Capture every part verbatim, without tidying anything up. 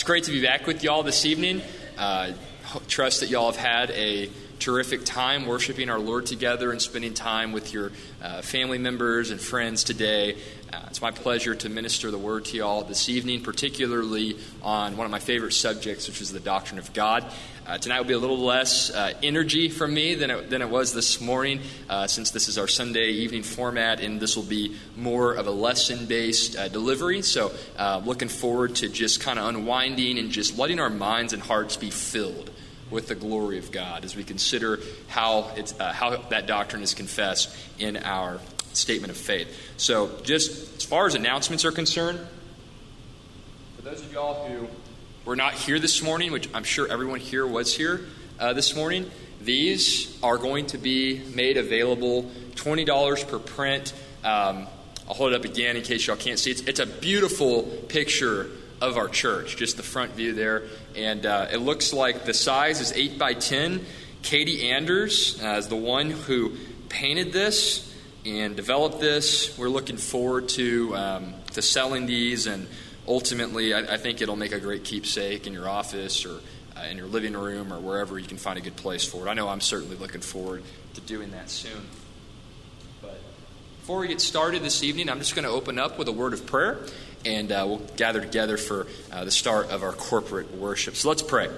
great to be back with y'all this evening. Uh, trust that y'all have had a terrific time worshiping our Lord together and spending time with your uh, family members and friends today. Uh, it's my pleasure to minister the word to y'all this evening, particularly on one of my favorite subjects, which is the doctrine of God. Uh, tonight will be a little less uh, energy from me than it, than it was this morning, uh, since this is our Sunday evening format, and this will be more of a lesson-based uh, delivery. So uh, looking forward to just kind of unwinding and just letting our minds and hearts be filled with the glory of God as we consider how it's uh, how that doctrine is confessed in our statement of faith. So just as far as announcements are concerned, for those of y'all who were not here this morning, which I'm sure everyone here was here uh, this morning, these are going to be made available, twenty dollars per print. Um, I'll hold it up again in case y'all can't see. It's, it's a beautiful picture of our church, just the front view there. And uh, it looks like the size is eight by ten. Katie Anders uh, is the one who painted this and developed this. We're looking forward to um, to selling these, and ultimately I, I think it'll make a great keepsake in your office or uh, in your living room or wherever you can find a good place for it. I know I'm certainly looking forward to doing that soon. But before we get started this evening, I'm just going to open up with a word of prayer, and uh, we'll gather together for uh, the start of our corporate worship. So let's pray.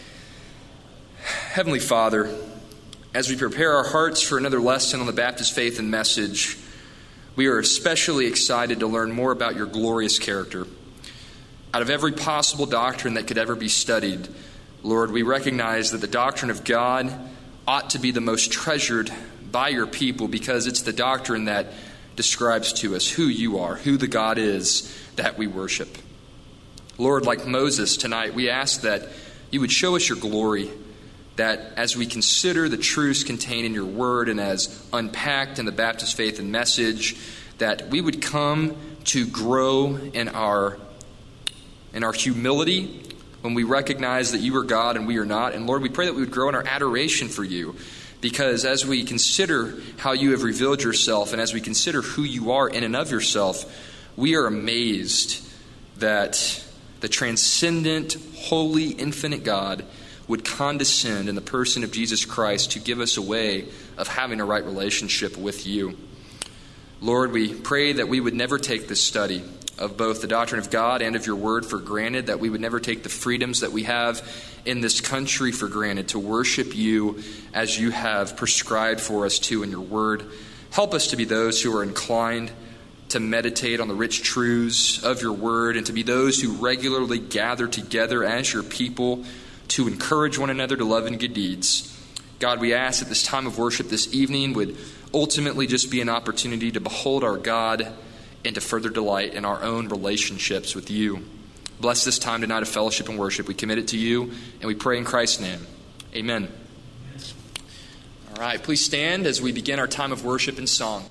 Heavenly Father, as we prepare our hearts for another lesson on the Baptist faith and message, we are especially excited to learn more about your glorious character. Out of every possible doctrine that could ever be studied, Lord, we recognize that the doctrine of God ought to be the most treasured by your people, because it's the doctrine that describes to us who you are, who the God is that we worship. Lord, like Moses tonight, we ask that you would show us your glory, that as we consider the truths contained in your word and as unpacked in the Baptist faith and message, that we would come to grow in our, in our humility when we recognize that you are God and we are not. And Lord, we pray that we would grow in our adoration for you, because as we consider how you have revealed yourself and as we consider who you are in and of yourself, we are amazed that the transcendent, holy, infinite God would condescend in the person of Jesus Christ to give us a way of having a right relationship with you. Lord, we pray that we would never take this study of both the doctrine of God and of your word for granted, that we would never take the freedoms that we have in this country for granted to worship you as you have prescribed for us to in your word. Help us to be those who are inclined to meditate on the rich truths of your word, and to be those who regularly gather together as your people to encourage one another to love and good deeds. God, we ask that this time of worship this evening would ultimately just be an opportunity to behold our God and to further delight in our own relationships with you. Bless this time tonight of fellowship and worship. We commit it to you, and we pray in Christ's name. Amen. All right, please stand as we begin our time of worship and song.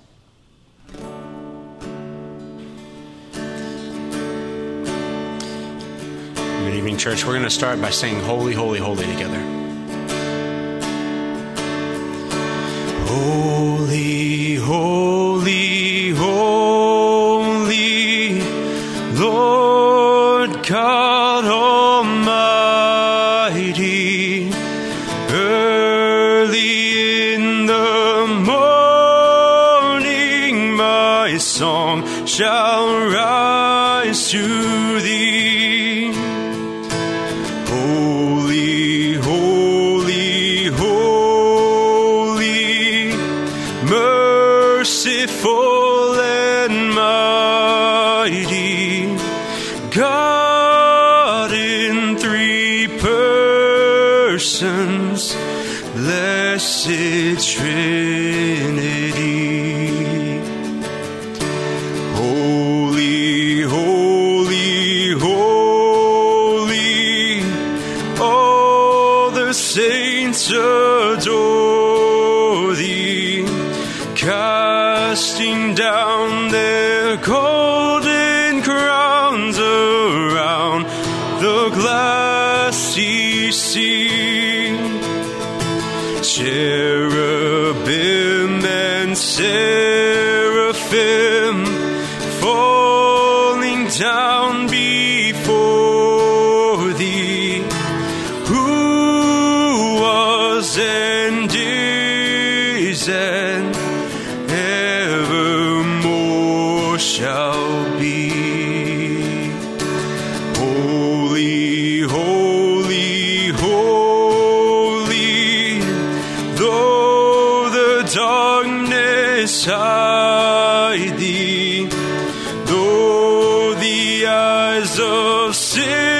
Good evening, church. We're going to start by saying holy, holy, holy together. Holy, holy, holy, Lord God Almighty. Early in the morning my song shall rise to thee. Merciful and mighty, God in three persons, blessed Trinity. Holy, holy, holy, all the saints adore thee, casting down their golden crowns around the glassy sea. Cherubim and seraphim falling down before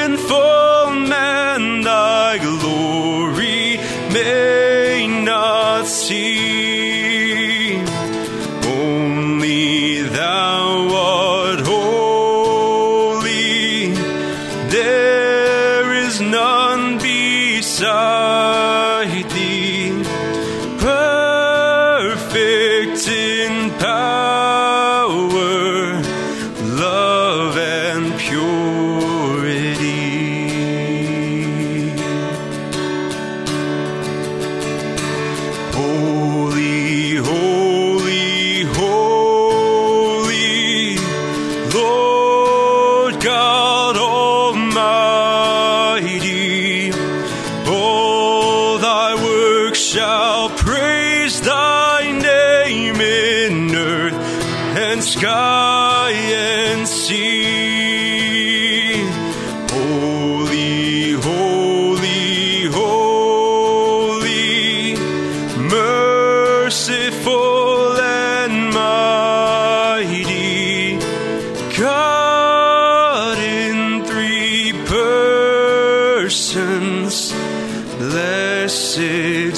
sinful man thy glory may not see. Only thou art holy, there is none beside thee, perfect in power, love and purity. Holy, holy, holy, Lord God Almighty, all thy works shall praise thy name in earth and sky and sea. Holy, holy, holy, merciful and mighty, God in three persons, blessed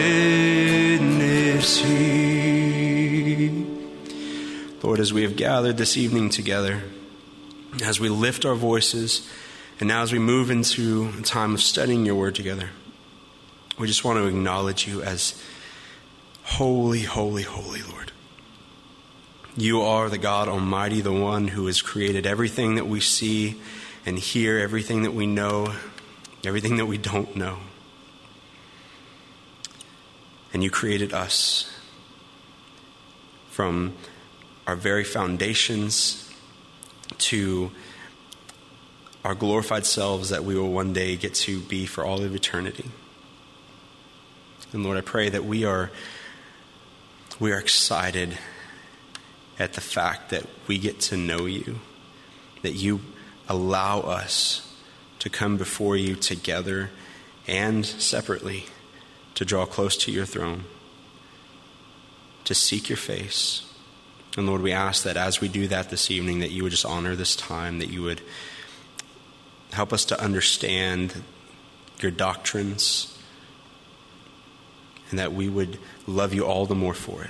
Trinity. Lord, as we have gathered this evening together, as we lift our voices, and now as we move into a time of studying your word together, we just want to acknowledge you as holy, holy, holy, Lord. You are the God Almighty, the one who has created everything that we see and hear, everything that we know, everything that we don't know. And you created us from our very foundations to our glorified selves that we will one day get to be for all of eternity. And Lord, I pray that we are we are excited at the fact that we get to know you, that you allow us to come before you together and separately to draw close to your throne, to seek your face. And Lord, we ask that as we do that this evening, that you would just honor this time, that you would help us to understand your doctrines, and that we would love you all the more for it.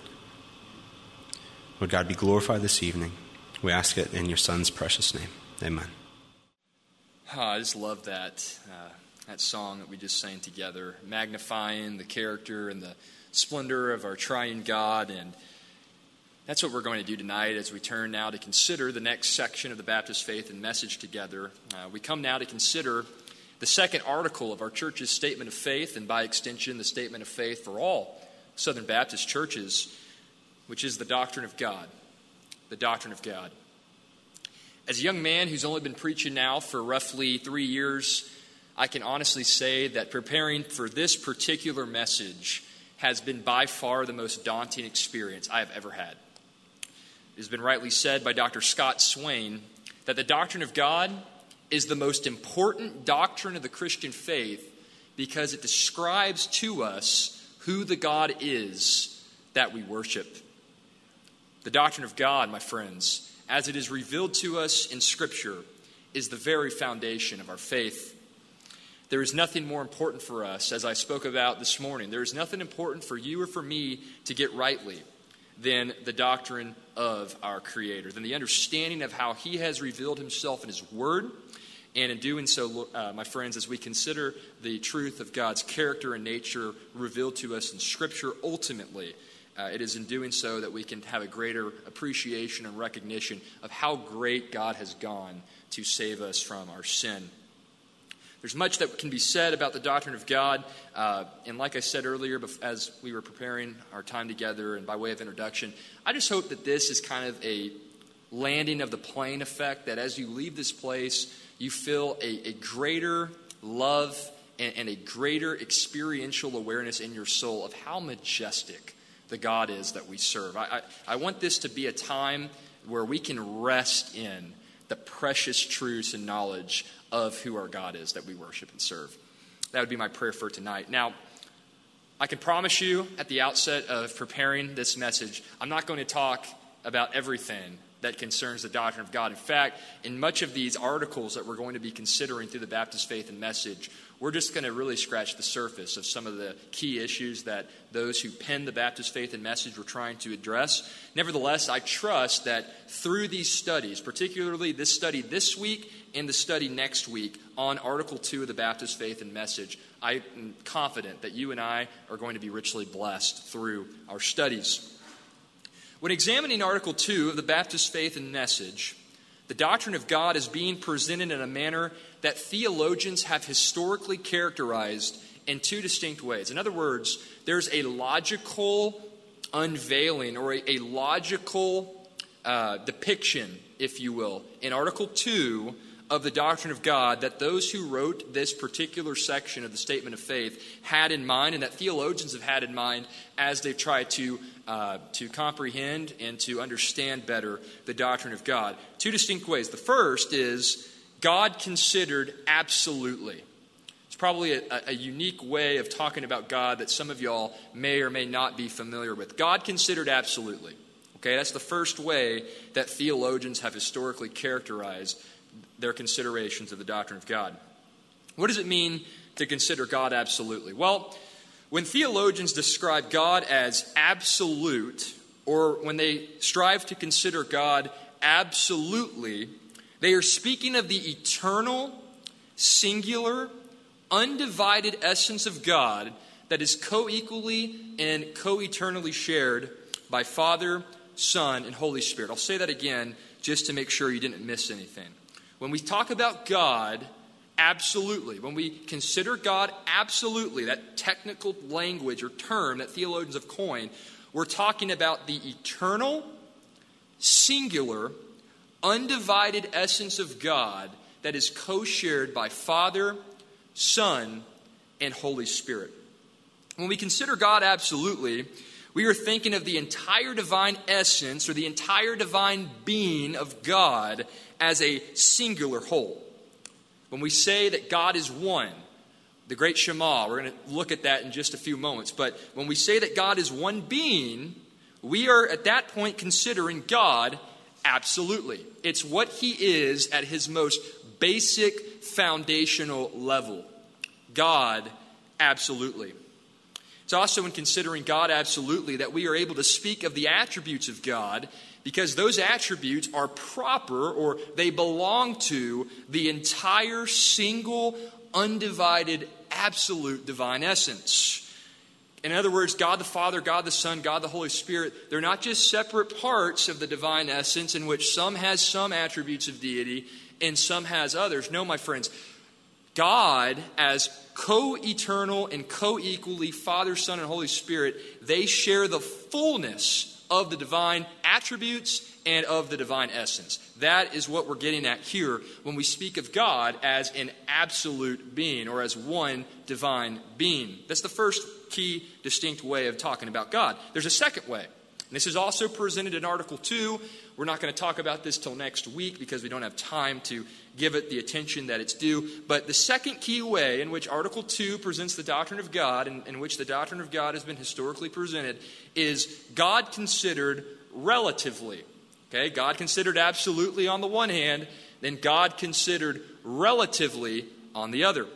Lord God, be glorified this evening. We ask it in your Son's precious name. Amen. Oh, I just love that, uh, that song that we just sang together, magnifying the character and the splendor of our triune God. And that's what we're going to do tonight as we turn now to consider the next section of the Baptist Faith and Message together. Uh, we come now to consider the second article of our church's statement of faith, and by extension, the statement of faith for all Southern Baptist churches, which is the doctrine of God. The doctrine of God. As a young man who's only been preaching now for roughly three years, I can honestly say that preparing for this particular message has been by far the most daunting experience I have ever had. It has been rightly said by Doctor Scott Swain that the doctrine of God is the most important doctrine of the Christian faith because it describes to us who the God is that we worship. The doctrine of God, my friends, as it is revealed to us in Scripture, is the very foundation of our faith. There is nothing more important for us, as I spoke about this morning. There is nothing important for you or for me to get rightly than the doctrine of our Creator, than the understanding of how He has revealed Himself in His Word. And in doing so, uh, my friends, as we consider the truth of God's character and nature revealed to us in Scripture, ultimately, uh, it is in doing so that we can have a greater appreciation and recognition of how great God has gone to save us from our sin. There's much that can be said about the doctrine of God. Uh, and like I said earlier, as we were preparing our time together and by way of introduction, I just hope that this is kind of a landing of the plane effect, that as you leave this place, you feel a, a greater love and, and a greater experiential awareness in your soul of how majestic the God is that we serve. I, I, I want this to be a time where we can rest in the precious truths and knowledge of who our God is that we worship and serve. That would be my prayer for tonight. Now, I can promise you at the outset of preparing this message, I'm not going to talk about everything that concerns the doctrine of God. In fact, in much of these articles that we're going to be considering through the Baptist Faith and Message, we're just going to really scratch the surface of some of the key issues that those who penned the Baptist Faith and Message were trying to address. Nevertheless, I trust that through these studies, particularly this study this week and the study next week on Article two of the Baptist Faith and Message, I am confident that you and I are going to be richly blessed through our studies. When examining Article two of the Baptist Faith and Message, the doctrine of God is being presented in a manner that theologians have historically characterized in two distinct ways. In other words, there's a logical unveiling or a, a logical uh, depiction, if you will, in Article two of the doctrine of God that those who wrote this particular section of the Statement of Faith had in mind, and that theologians have had in mind as they've tried to uh, to comprehend and to understand better the doctrine of God. Two distinct ways. The first is God considered absolutely. It's probably a, a unique way of talking about God that some of y'all may or may not be familiar with. God considered absolutely. Okay, that's the first way that theologians have historically characterized their considerations of the doctrine of God. What does it mean to consider God absolutely? Well, when theologians describe God as absolute, or when they strive to consider God absolutely, they are speaking of the eternal, singular, undivided essence of God that is co-equally and co-eternally shared by Father, Son, and Holy Spirit. I'll say that again just to make sure you didn't miss anything. When we talk about God absolutely, when we consider God absolutely, that technical language or term that theologians have coined, we're talking about the eternal, singular, undivided essence of God that is co-shared by Father, Son, and Holy Spirit. When we consider God absolutely, we are thinking of the entire divine essence or the entire divine being of God as a singular whole. When we say that God is one, the great Shema, we're going to look at that in just a few moments, but when we say that God is one being, we are at that point considering God absolutely. It's what he is at his most basic foundational level. God absolutely. It's also in considering God absolutely that we are able to speak of the attributes of God, because those attributes are proper, or they belong to the entire single, undivided, absolute divine essence. In other words, God the Father, God the Son, God the Holy Spirit, they're not just separate parts of the divine essence in which some has some attributes of deity and some has others. No, my friends, God as co-eternal and co-equally Father, Son, and Holy Spirit, they share the fullness of the divine attributes and of the divine essence. That is what we're getting at here when we speak of God as an absolute being or as one divine being. That's the first key distinct way of talking about God. There's a second way. And this is also presented in Article two. We're not going to talk about this till next week because we don't have time to give it the attention that it's due. But the second key way in which Article two presents the doctrine of God, and in which the doctrine of God has been historically presented, is God considered relatively. Okay, God considered absolutely on the one hand, then God considered relatively on the other.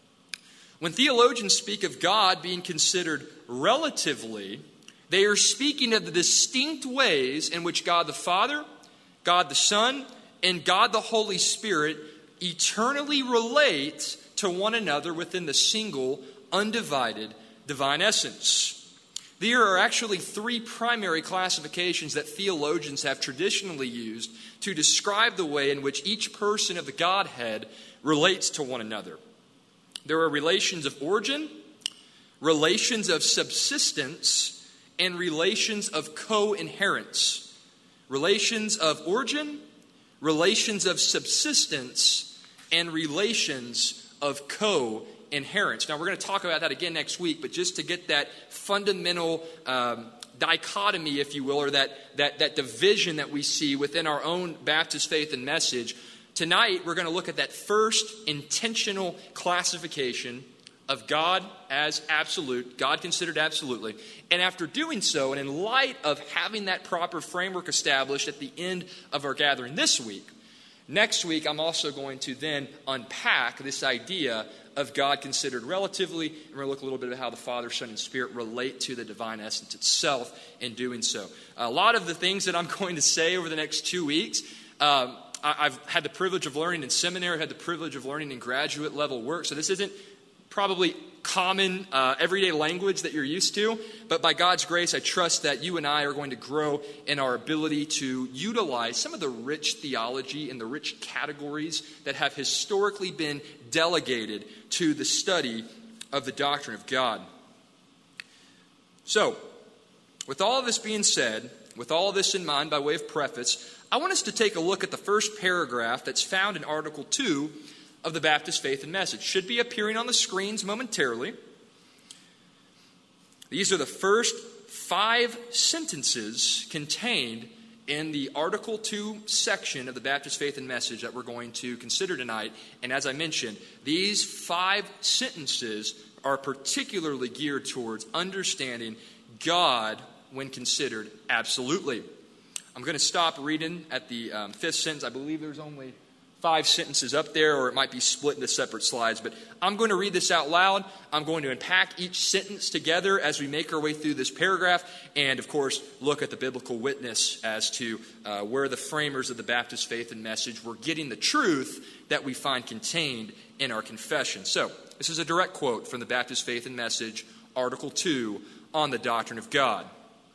When theologians speak of God being considered relatively, they are speaking of the distinct ways in which God the Father, God the Son, and God the Holy Spirit eternally relate to one another within the single, undivided divine essence. There are actually three primary classifications that theologians have traditionally used to describe the way in which each person of the Godhead relates to one another. There are relations of origin, relations of subsistence, and relations of co-inherence. Relations of origin, relations of subsistence, and relations of co-inherence. Now, we're going to talk about that again next week, but just to get that fundamental um, dichotomy, if you will, or that, that, that division that we see within our own Baptist faith and message, tonight we're going to look at that first intentional classification of God as absolute, God considered absolutely. And after doing so, and in light of having that proper framework established at the end of our gathering this week, next week I'm also going to then unpack this idea of God considered relatively, and we're going to look a little bit at how the Father, Son, and Spirit relate to the divine essence itself in doing so. A lot of the things that I'm going to say over the next two weeks, um, I've had the privilege of learning in seminary, I've had the privilege of learning in graduate level work, so this isn't probably common uh, everyday language that you're used to, but by God's grace, I trust that you and I are going to grow in our ability to utilize some of the rich theology and the rich categories that have historically been delegated to the study of the doctrine of God. So, with all of this being said, with all of this in mind by way of preface, I want us to take a look at the first paragraph that's found in Article two of the Baptist Faith and Message. Should be appearing on the screens momentarily. These are the first five sentences contained in the Article two section of the Baptist Faith and Message that we're going to consider tonight. And as I mentioned, these five sentences are particularly geared towards understanding God when considered absolutely. I'm going to stop reading at the um, fifth sentence. I believe there's only five sentences up there, or it might be split into separate slides. But I'm going to read this out loud. I'm going to unpack each sentence together as we make our way through this paragraph, and of course, look at the biblical witness as to uh, where the framers of the Baptist Faith and Message were getting the truth that we find contained in our confession. So, this is a direct quote from the Baptist Faith and Message, Article two, on the doctrine of God.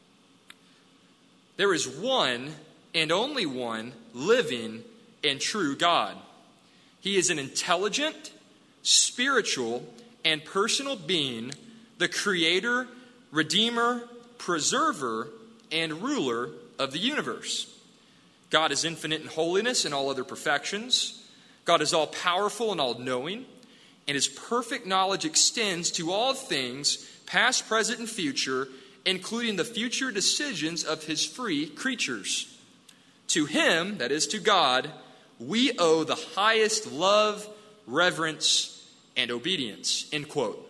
There is one and only one living and true God. He is an intelligent, spiritual, and personal being, the creator, redeemer, preserver, and ruler of the universe. God is infinite in holiness and all other perfections. God is all-powerful and all-knowing, and his perfect knowledge extends to all things, past, present, and future, including the future decisions of his free creatures. To him, that is to God, we owe the highest love, reverence, and obedience. End quote.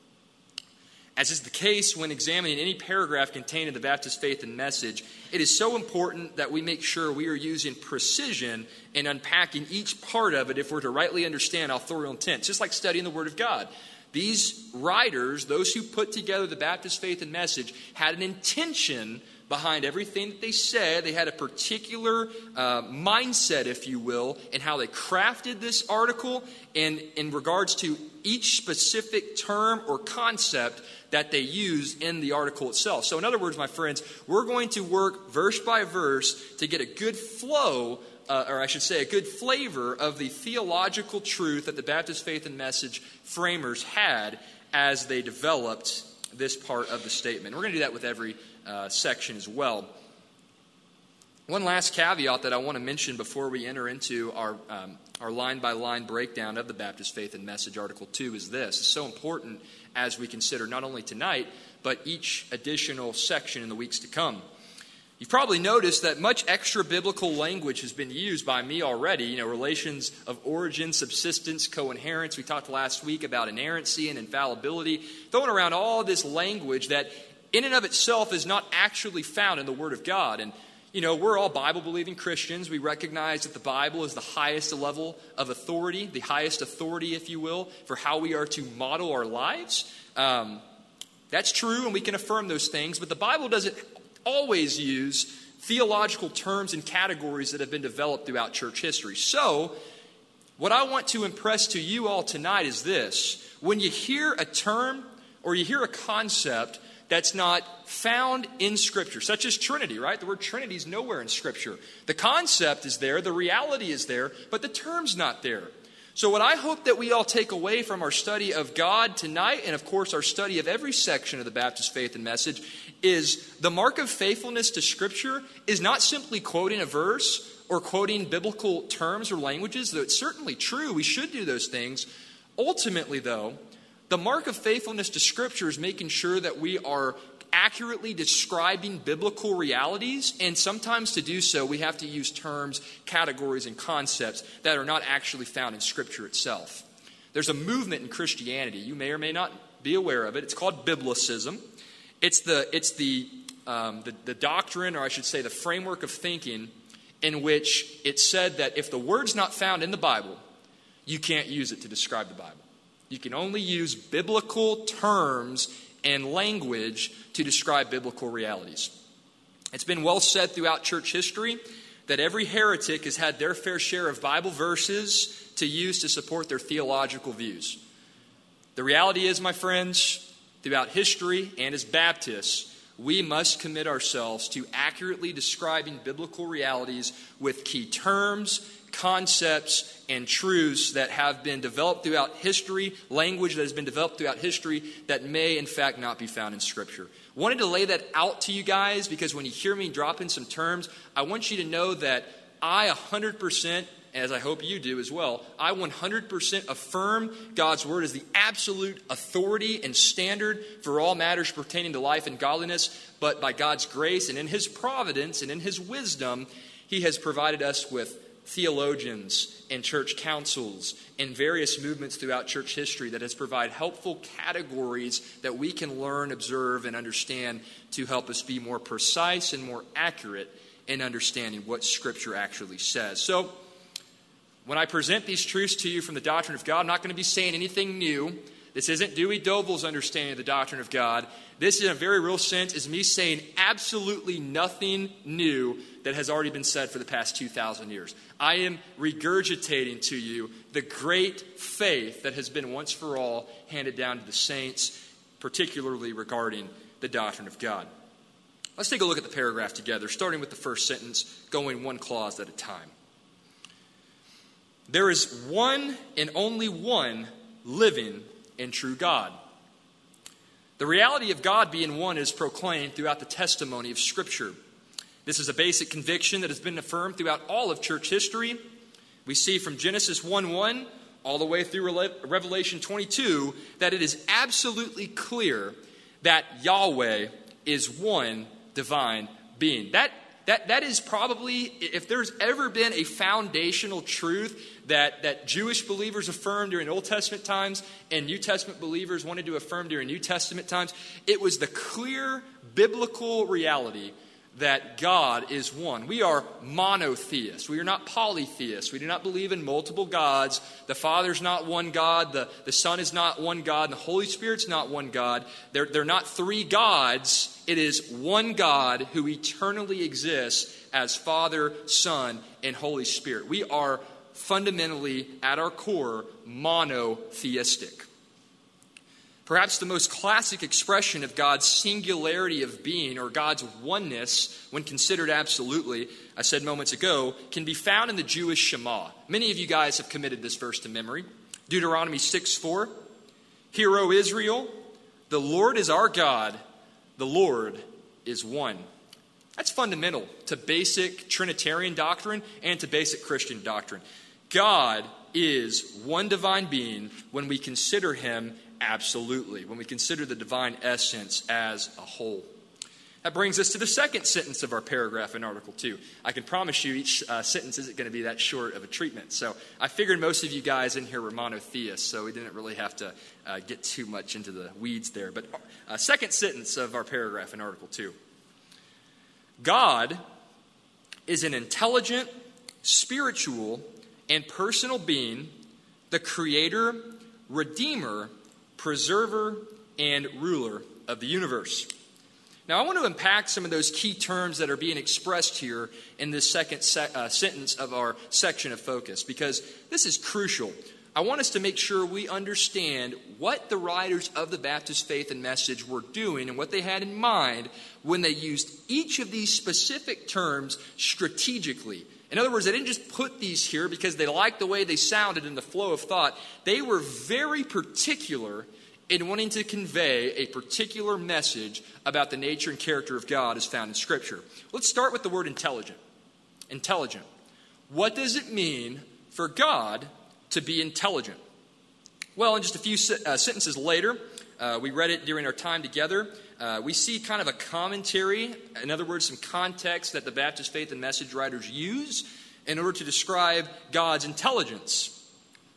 As is the case when examining any paragraph contained in the Baptist Faith and Message, it is so important that we make sure we are using precision in unpacking each part of it if we're to rightly understand authorial intent, just like studying the Word of God. These writers, those who put together the Baptist Faith and Message, had an intention behind everything that they said. They had a particular uh, mindset, if you will, in how they crafted this article and in regards to each specific term or concept that they use in the article itself. So in other words, my friends, we're going to work verse by verse to get a good flow, uh, or I should say a good flavor of the theological truth that the Baptist Faith and Message framers had as they developed this part of the statement. We're going to do that with every Uh, section as well. One last caveat that I want to mention before we enter into our um, our line-by-line breakdown of the Baptist Faith and Message, Article two, is this. It's so important as we consider not only tonight, but each additional section in the weeks to come. You've probably noticed that much extra biblical language has been used by me already. You know, relations of origin, subsistence, co-inherence. We talked last week about inerrancy and infallibility, throwing around all this language that in and of itself is not actually found in the Word of God. And, you know, we're all Bible-believing Christians. We recognize that the Bible is the highest level of authority, the highest authority, if you will, for how we are to model our lives. Um, that's true, and we can affirm those things. But the Bible doesn't always use theological terms and categories that have been developed throughout church history. So, what I want to impress to you all tonight is this. When you hear a term or you hear a concept that's not found in Scripture, such as Trinity, right? The word Trinity is nowhere in Scripture. The concept is there, the reality is there, but the term's not there. So what I hope that we all take away from our study of God tonight, and of course our study of every section of the Baptist Faith and Message, is the mark of faithfulness to Scripture is not simply quoting a verse or quoting biblical terms or languages, though it's certainly true, we should do those things. Ultimately, though, the mark of faithfulness to Scripture is making sure that we are accurately describing biblical realities, and sometimes to do so, we have to use terms, categories, and concepts that are not actually found in Scripture itself. There's a movement in Christianity. You may or may not be aware of it. It's called Biblicism. It's the it's the um, the, the doctrine, or I should say the framework of thinking, in which it's said that if the word's not found in the Bible, you can't use it to describe the Bible. You can only use biblical terms and language to describe biblical realities. It's been well said throughout church history that every heretic has had their fair share of Bible verses to use to support their theological views. The reality is, my friends, throughout history and as Baptists, we must commit ourselves to accurately describing biblical realities with key terms, concepts, and truths that have been developed throughout history, language that has been developed throughout history that may, in fact, not be found in Scripture. Wanted to lay that out to you guys because when you hear me drop in some terms, I want you to know that I one hundred percent, as I hope you do as well, I one hundred percent affirm God's Word as the absolute authority and standard for all matters pertaining to life and godliness. But by God's grace and in His providence and in His wisdom, He has provided us with theologians and church councils and various movements throughout church history that has provided helpful categories that we can learn, observe, and understand to help us be more precise and more accurate in understanding what Scripture actually says. So, when I present these truths to you from the doctrine of God, I'm not going to be saying anything new. This isn't Dewey Doble's understanding of the doctrine of God. This, in a very real sense, is me saying absolutely nothing new that has already been said for the past two thousand years. I am regurgitating to you the great faith that has been once for all handed down to the saints, particularly regarding the doctrine of God. Let's take a look at the paragraph together, starting with the first sentence, going one clause at a time. There is one and only one living and true God. The reality of God being one is proclaimed throughout the testimony of Scripture. This is a basic conviction that has been affirmed throughout all of church history. We see from Genesis one one all the way through Revelation twenty-two that it is absolutely clear that Yahweh is one divine being. That That that is probably, if there's ever been a foundational truth that, that Jewish believers affirmed during Old Testament times and New Testament believers wanted to affirm during New Testament times, it was the clear biblical reality that God is one. We are monotheists. We are not polytheists. We do not believe in multiple gods. The Father's not one God. The, the Son is not one God. The Holy Spirit's not one God. They're, they're not three gods. It is one God who eternally exists as Father, Son, and Holy Spirit. We are fundamentally, at our core, monotheistic. Perhaps the most classic expression of God's singularity of being, or God's oneness, when considered absolutely, I said moments ago, can be found in the Jewish Shema. Many of you guys have committed this verse to memory. Deuteronomy six four. Hear, O Israel, the Lord is our God, the Lord is one. That's fundamental to basic Trinitarian doctrine and to basic Christian doctrine. God is one divine being when we consider Him absolutely, when we consider the divine essence as a whole. That brings us to the second sentence of our paragraph in Article two. I can promise you each uh, sentence isn't going to be that short of a treatment. So I figured most of you guys in here were monotheists, so we didn't really have to uh, get too much into the weeds there. But uh, second sentence of our paragraph in Article two. God is an intelligent, spiritual, and personal being, the creator, redeemer, preserver, and ruler of the universe. Now, I want to unpack some of those key terms that are being expressed here in this second se- uh, sentence of our section of focus, because this is crucial. I want us to make sure we understand what the writers of the Baptist Faith and Message were doing and what they had in mind when they used each of these specific terms strategically. In other words, they didn't just put these here because they liked the way they sounded in the flow of thought. They were very particular in wanting to convey a particular message about the nature and character of God as found in Scripture. Let's start with the word intelligent. Intelligent. What does it mean for God to be intelligent? Well, in just a few uh, sentences later, uh, we read it during our time together. Uh, we see kind of a commentary, in other words, some context that the Baptist Faith and Message writers use in order to describe God's intelligence.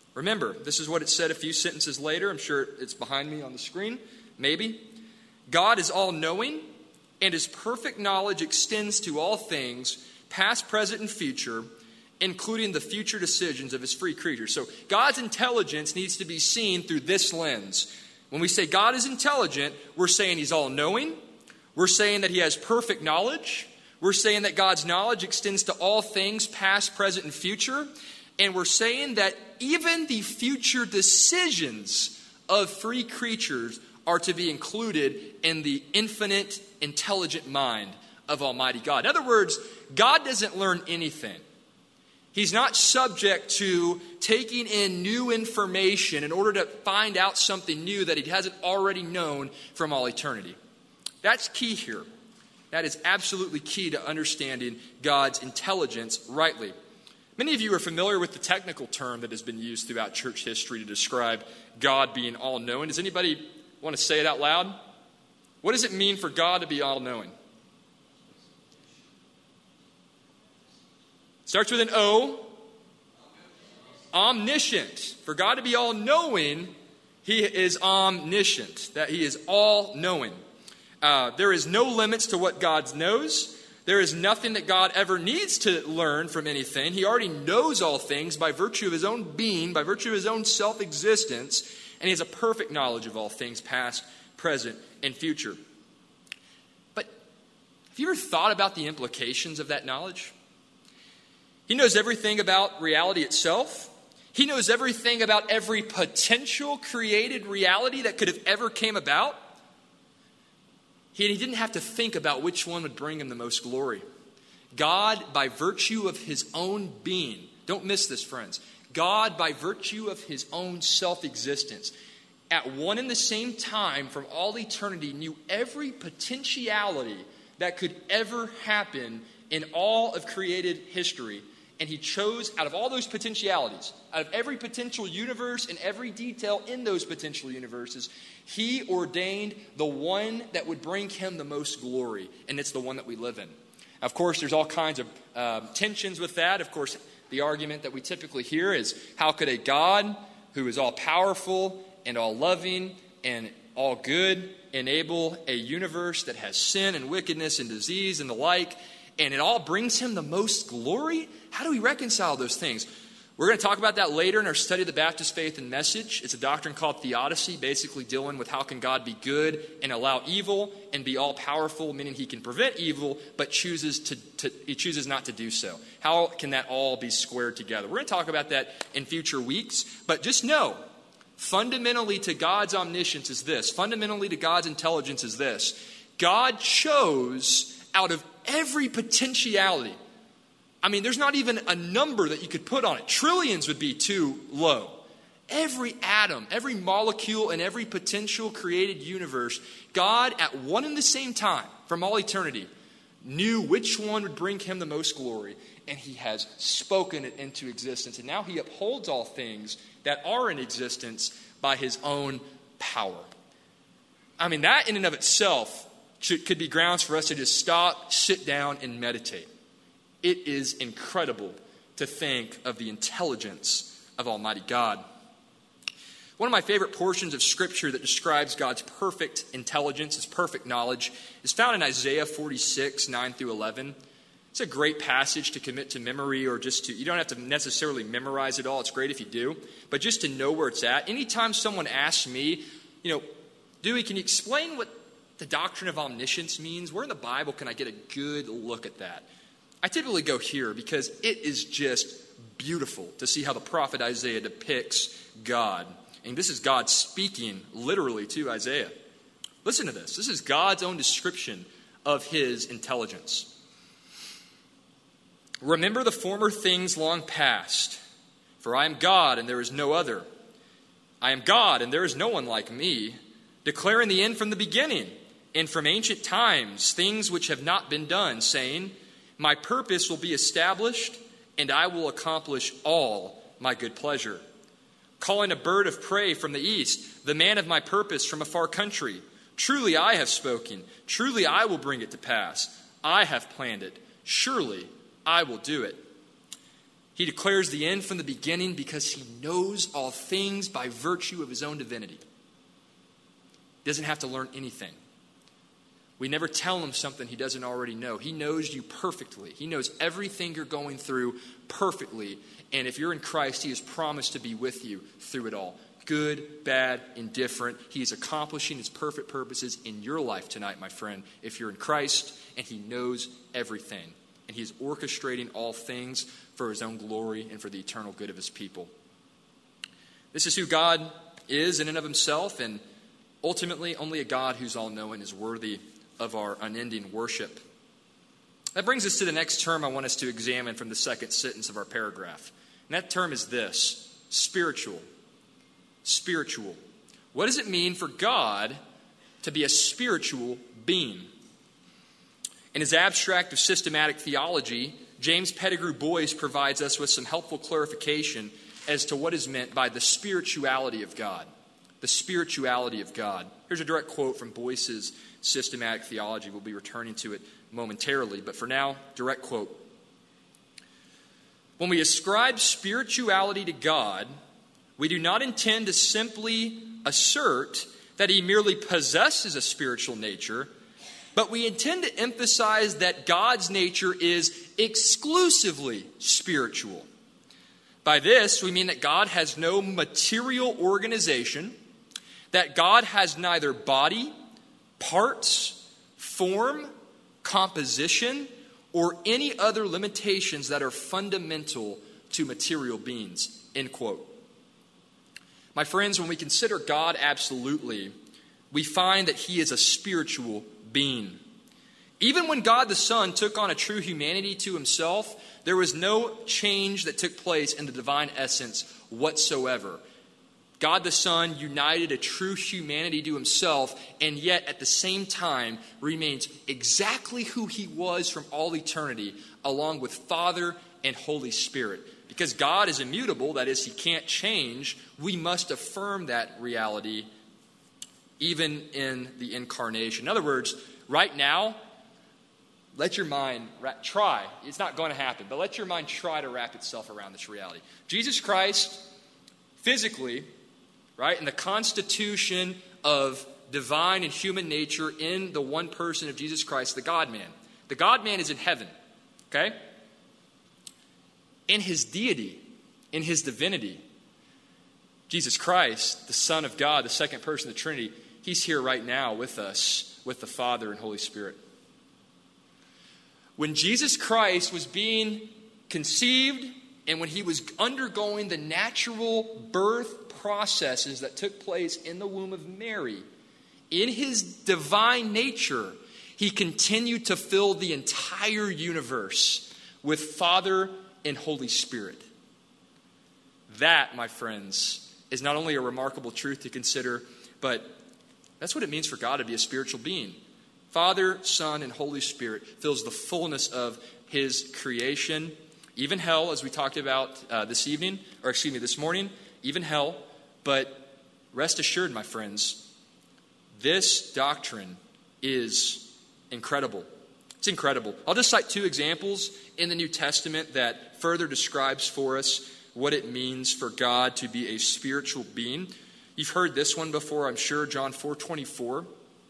Remember, this is what it said a few sentences later. I'm sure it's behind me on the screen. Maybe. God is all-knowing, and his perfect knowledge extends to all things, past, present, and future, including the future decisions of his free creatures. So God's intelligence needs to be seen through this lens. When we say God is intelligent, we're saying he's all-knowing. We're saying that he has perfect knowledge. We're saying that God's knowledge extends to all things, past, present, and future. And we're saying that even the future decisions of free creatures are to be included in the infinite, intelligent mind of Almighty God. In other words, God doesn't learn anything. He's not subject to taking in new information in order to find out something new that he hasn't already known from all eternity. That's key here. That is absolutely key to understanding God's intelligence rightly. Many of you are familiar with the technical term that has been used throughout church history to describe God being all-knowing. Does anybody want to say it out loud? What does it mean for God to be all-knowing? Starts with an O. Omniscient. For God to be all-knowing, he is omniscient. That he is all-knowing. Uh, there is no limits to what God knows. There is nothing that God ever needs to learn from anything. He already knows all things by virtue of his own being, by virtue of his own self-existence, and he has a perfect knowledge of all things, past, present, and future. But have you ever thought about the implications of that knowledge? He knows everything about reality itself. He knows everything about every potential created reality that could have ever came about. He, he didn't have to think about which one would bring him the most glory. God, by virtue of his own being, don't miss this, friends. God, by virtue of his own self-existence, at one and the same time from all eternity, knew every potentiality that could ever happen in all of created history. And he chose out of all those potentialities, out of every potential universe and every detail in those potential universes, he ordained the one that would bring him the most glory. And it's the one that we live in. Of course, there's all kinds of uh, tensions with that. Of course, the argument that we typically hear is, how could a God who is all powerful and all loving and all good enable a universe that has sin and wickedness and disease and the like, and it all brings him the most glory? How do we reconcile those things? We're going to talk about that later in our study of the Baptist faith and message. It's a doctrine called theodicy, basically dealing with how can God be good and allow evil and be all-powerful, meaning he can prevent evil, but chooses to, to he chooses not to do so. How can that all be squared together? We're going to talk about that in future weeks, but just know, fundamentally to God's omniscience is this. Fundamentally to God's intelligence is this. God chose out of every potentiality. I mean, there's not even a number that you could put on it. Trillions would be too low. Every atom, every molecule, and every potential created universe, God at one and the same time, from all eternity, knew which one would bring him the most glory, and he has spoken it into existence. And now he upholds all things that are in existence by his own power. I mean, that in and of itself should, could be grounds for us to just stop, sit down, and meditate. It is incredible to think of the intelligence of Almighty God. One of my favorite portions of Scripture that describes God's perfect intelligence, his perfect knowledge, is found in Isaiah forty-six, nine through eleven. It's a great passage to commit to memory, or just to, you don't have to necessarily memorize it all. It's great if you do. But just to know where it's at. Anytime someone asks me, you know, Dewey, can you explain what the doctrine of omniscience means? Where in the Bible can I get a good look at that? I typically go here because it is just beautiful to see how the prophet Isaiah depicts God. And this is God speaking literally to Isaiah. Listen to this. This is God's own description of his intelligence. Remember the former things long past, for I am God and there is no other. I am God and there is no one like me, declaring the end from the beginning, and from ancient times things which have not been done, saying, my purpose will be established, and I will accomplish all my good pleasure. Calling a bird of prey from the east, the man of my purpose from a far country. Truly I have spoken. Truly I will bring it to pass. I have planned it. Surely I will do it. He declares the end from the beginning because he knows all things by virtue of his own divinity. He doesn't have to learn anything. We never tell him something he doesn't already know. He knows you perfectly. He knows everything you're going through perfectly. And if you're in Christ, he has promised to be with you through it all. Good, bad, indifferent. He is accomplishing his perfect purposes in your life tonight, my friend, if you're in Christ, and he knows everything. And he's orchestrating all things for his own glory and for the eternal good of his people. This is who God is in and of himself, and ultimately only a God who's all-knowing is worthy of our unending worship. That brings us to the next term I want us to examine from the second sentence of our paragraph. And that term is this: spiritual. Spiritual. What does it mean for God to be a spiritual being? In his abstract of systematic theology, James Pettigrew Boyce provides us with some helpful clarification as to what is meant by the spirituality of God. The spirituality of God. Here's a direct quote from Boyce's systematic theology. We'll be returning to it momentarily, but for now, direct quote. When we ascribe spirituality to God, we do not intend to simply assert that he merely possesses a spiritual nature, but we intend to emphasize that God's nature is exclusively spiritual. By this, we mean that God has no material organization, that God has neither body, parts, form, composition, or any other limitations that are fundamental to material beings. End quote. My friends, when we consider God absolutely, we find that he is a spiritual being. Even when God the Son took on a true humanity to himself, there was no change that took place in the divine essence whatsoever. God the Son united a true humanity to himself, and yet at the same time remains exactly who he was from all eternity, along with Father and Holy Spirit. Because God is immutable, that is, he can't change, we must affirm that reality even in the incarnation. In other words, right now, let your mind ra- try. It's not going to happen, but let your mind try to wrap itself around this reality. Jesus Christ, physically, right, in the constitution of divine and human nature in the one person of Jesus Christ, the God-man. The God-man is in heaven, okay? In his deity, in his divinity, Jesus Christ, the Son of God, the second person of the Trinity, he's here right now with us, with the Father and Holy Spirit. When Jesus Christ was being conceived and when he was undergoing the natural birth processes that took place in the womb of Mary, in his divine nature, he continued to fill the entire universe with Father and Holy Spirit. That, my friends, is not only a remarkable truth to consider, but that's what it means for God to be a spiritual being. Father, Son, and Holy Spirit fills the fullness of his creation. Even hell, as we talked about uh, this evening, or excuse me, this morning, even hell. But rest assured, my friends, this doctrine is incredible. It's incredible. I'll just cite two examples in the New Testament that further describes for us what it means for God to be a spiritual being. You've heard this one before, I'm sure, John four twenty-four.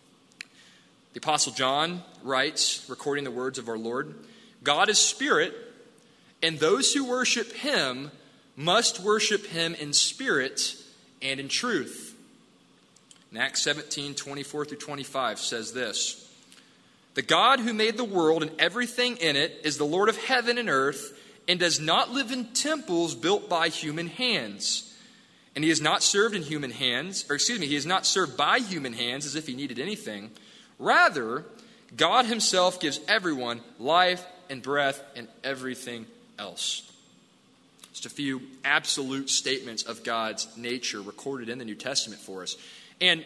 The Apostle John writes, recording the words of our Lord, God is spirit, and those who worship him must worship him in spirit and in truth. And Acts seventeen twenty-four through twenty-five says this: the God who made the world and everything in it is the Lord of heaven and earth, and does not live in temples built by human hands. And he is not served in human hands, or excuse me, he is not served by human hands as if he needed anything. Rather, God himself gives everyone life and breath and everything else. Just a few absolute statements of God's nature recorded in the New Testament for us. And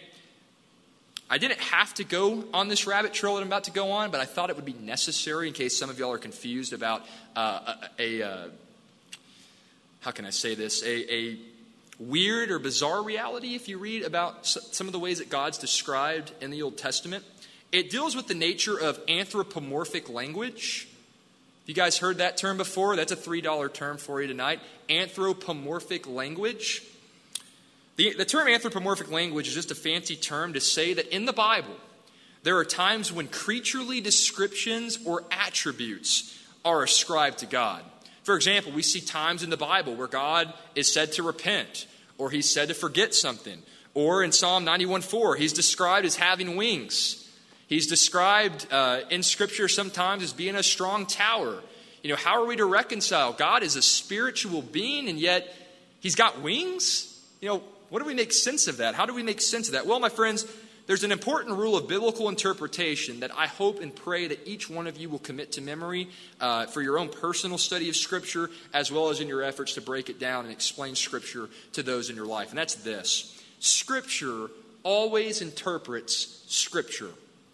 I didn't have to go on this rabbit trail that I'm about to go on, but I thought it would be necessary in case some of y'all are confused about uh, a, a uh, how can I say this, a, a weird or bizarre reality if you read about some of the ways that God's described in the Old Testament. It deals with the nature of anthropomorphic language. You guys heard that term before? That's a three dollar term for you tonight. Anthropomorphic language. The, the term anthropomorphic language is just a fancy term to say that in the Bible, there are times when creaturely descriptions or attributes are ascribed to God. For example, we see times in the Bible where God is said to repent, or he's said to forget something. Or in Psalm ninety-one four, he's described as having wings. He's described uh, in Scripture sometimes as being a strong tower. You know, how are we to reconcile? God is a spiritual being, and yet he's got wings? You know, what do we make sense of that? How do we make sense of that? Well, my friends, there's an important rule of biblical interpretation that I hope and pray that each one of you will commit to memory uh, for your own personal study of Scripture, as well as in your efforts to break it down and explain Scripture to those in your life. And that's this. Scripture always interprets Scripture.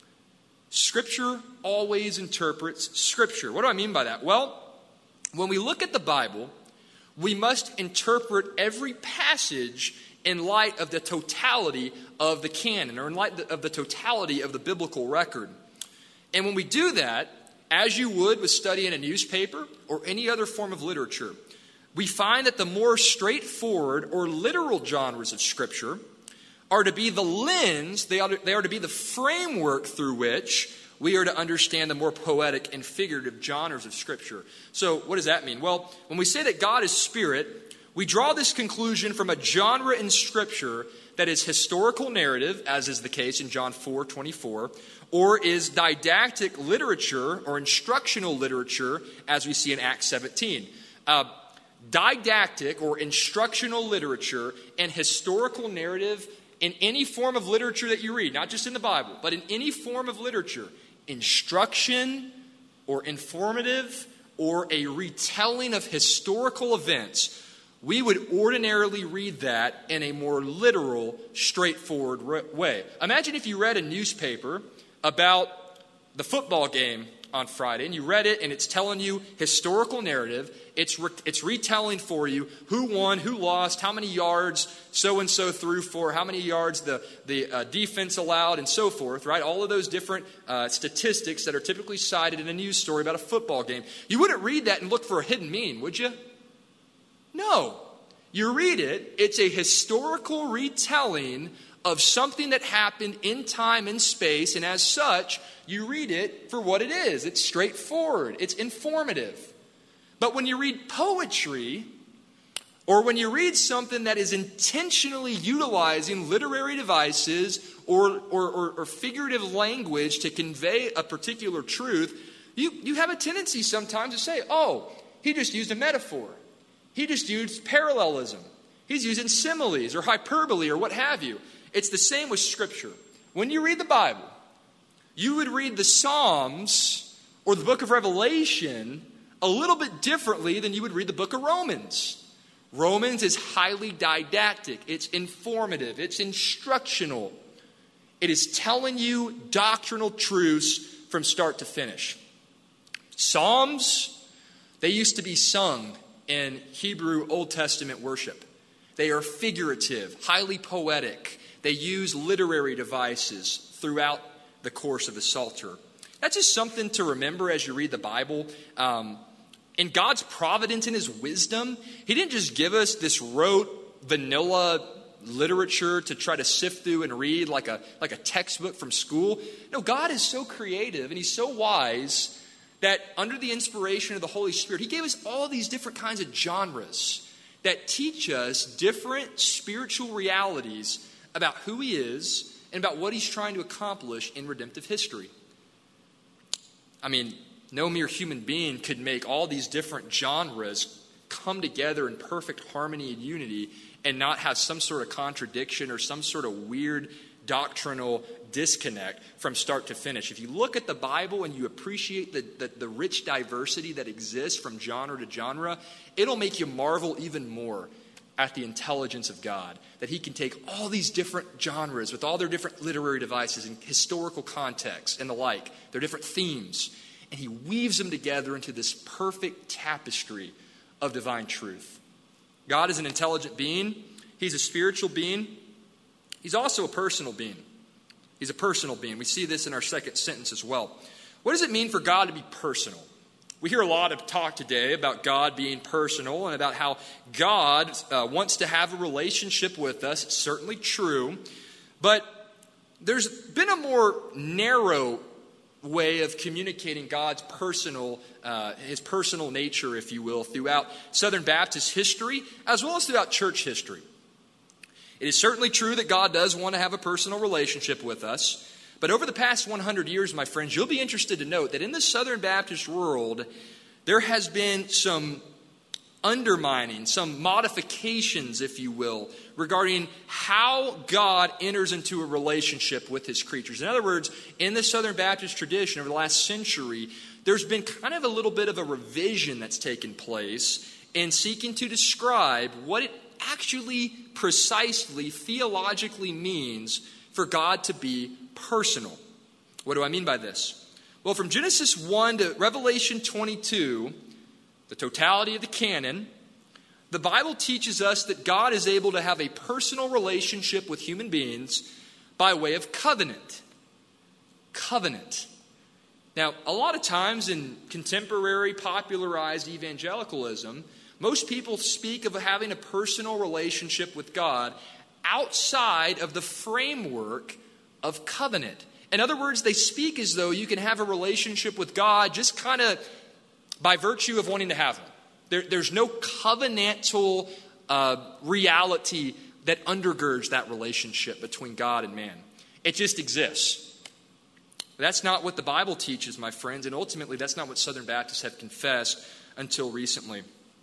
Scripture always interprets Scripture. What do I mean by that? Well, when we look at the Bible, we must interpret every passage in light of the totality of the canon, or in light of the totality of the biblical record. And when we do that, as you would with studying a newspaper or any other form of literature, we find that the more straightforward or literal genres of Scripture are to be the lens, they are to, they are to be the framework through which we are to understand the more poetic and figurative genres of Scripture. So what does that mean? Well, when we say that God is Spirit, we draw this conclusion from a genre in Scripture that is historical narrative, as is the case in John four twenty-four, or is didactic literature or instructional literature, as we see in Acts seventeen. Uh, didactic or instructional literature and historical narrative in any form of literature that you read, not just in the Bible, but in any form of literature, instruction or informative or a retelling of historical events, we would ordinarily read that in a more literal, straightforward way. Imagine if you read a newspaper about the football game on Friday, and you read it, and it's telling you historical narrative. It's re- it's retelling for you who won, who lost, how many yards so-and-so threw for, how many yards the, the uh, defense allowed, and so forth, right? All of those different uh, statistics that are typically cited in a news story about a football game. You wouldn't read that and look for a hidden meaning, would you? No. You read it, it's a historical retelling of something that happened in time and space, and as such, you read it for what it is. It's straightforward. It's informative. But when you read poetry, or when you read something that is intentionally utilizing literary devices or, or, or, or figurative language to convey a particular truth, you, you have a tendency sometimes to say, oh, he just used a metaphor. He just used parallelism. He's using similes or hyperbole or what have you. It's the same with Scripture. When you read the Bible, you would read the Psalms or the book of Revelation a little bit differently than you would read the book of Romans. Romans is highly didactic. It's informative. It's instructional. It is telling you doctrinal truths from start to finish. Psalms, they used to be sung in Hebrew Old Testament worship. They are figurative, highly poetic. They use literary devices throughout the course of the Psalter. That's just something to remember as you read the Bible. Um, in God's providence and His wisdom, He didn't just give us this rote, vanilla literature to try to sift through and read like a, like a textbook from school. No, God is so creative and He's so wise that under the inspiration of the Holy Spirit, He gave us all these different kinds of genres that teach us different spiritual realities about who He is and about what He's trying to accomplish in redemptive history. I mean, no mere human being could make all these different genres come together in perfect harmony and unity and not have some sort of contradiction or some sort of weird doctrinal disconnect from start to finish. If you look at the Bible and you appreciate the, the, the rich diversity that exists from genre to genre, it'll make you marvel even more at the intelligence of God, that He can take all these different genres with all their different literary devices and historical contexts and the like, their different themes, and He weaves them together into this perfect tapestry of divine truth. God is an intelligent being. He's a spiritual being. He's also a personal being. He's a personal being. We see this in our second sentence as well. What does it mean for God to be personal? We hear a lot of talk today about God being personal and about how God uh, wants to have a relationship with us. It's certainly true. But there's been a more narrow way of communicating God's personal, uh, his personal nature, if you will, throughout Southern Baptist history, as well as throughout church history. It is certainly true that God does want to have a personal relationship with us. But over the past one hundred years, my friends, you'll be interested to note that in the Southern Baptist world, there has been some undermining, some modifications, if you will, regarding how God enters into a relationship with his creatures. In other words, in the Southern Baptist tradition over the last century, there's been kind of a little bit of a revision that's taken place in seeking to describe what it actually precisely theologically means for God to be personal. What do I mean by this? Well, from Genesis one to Revelation twenty-two, the totality of the canon, the Bible teaches us that God is able to have a personal relationship with human beings by way of covenant. Covenant. Now, a lot of times in contemporary popularized evangelicalism, most people speak of having a personal relationship with God outside of the framework of covenant. In other words, they speak as though you can have a relationship with God just kind of by virtue of wanting to have one. There, there's no covenantal uh, reality that undergirds that relationship between God and man. It just exists. That's not what the Bible teaches, my friends, and ultimately that's not what Southern Baptists have confessed until recently.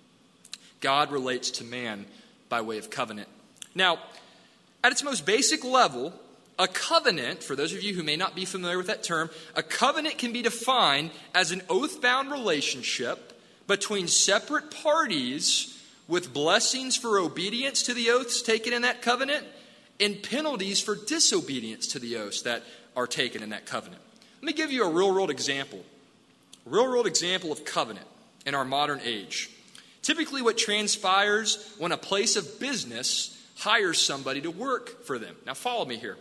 God relates to man by way of covenant. Now, at its most basic level, a covenant, for those of you who may not be familiar with that term, a covenant can be defined as an oath-bound relationship between separate parties with blessings for obedience to the oaths taken in that covenant and penalties for disobedience to the oaths that are taken in that covenant. Let me give you a real-world example. A real-world example of covenant in our modern age. Typically what transpires when a place of business hires somebody to work for them. Now follow me here.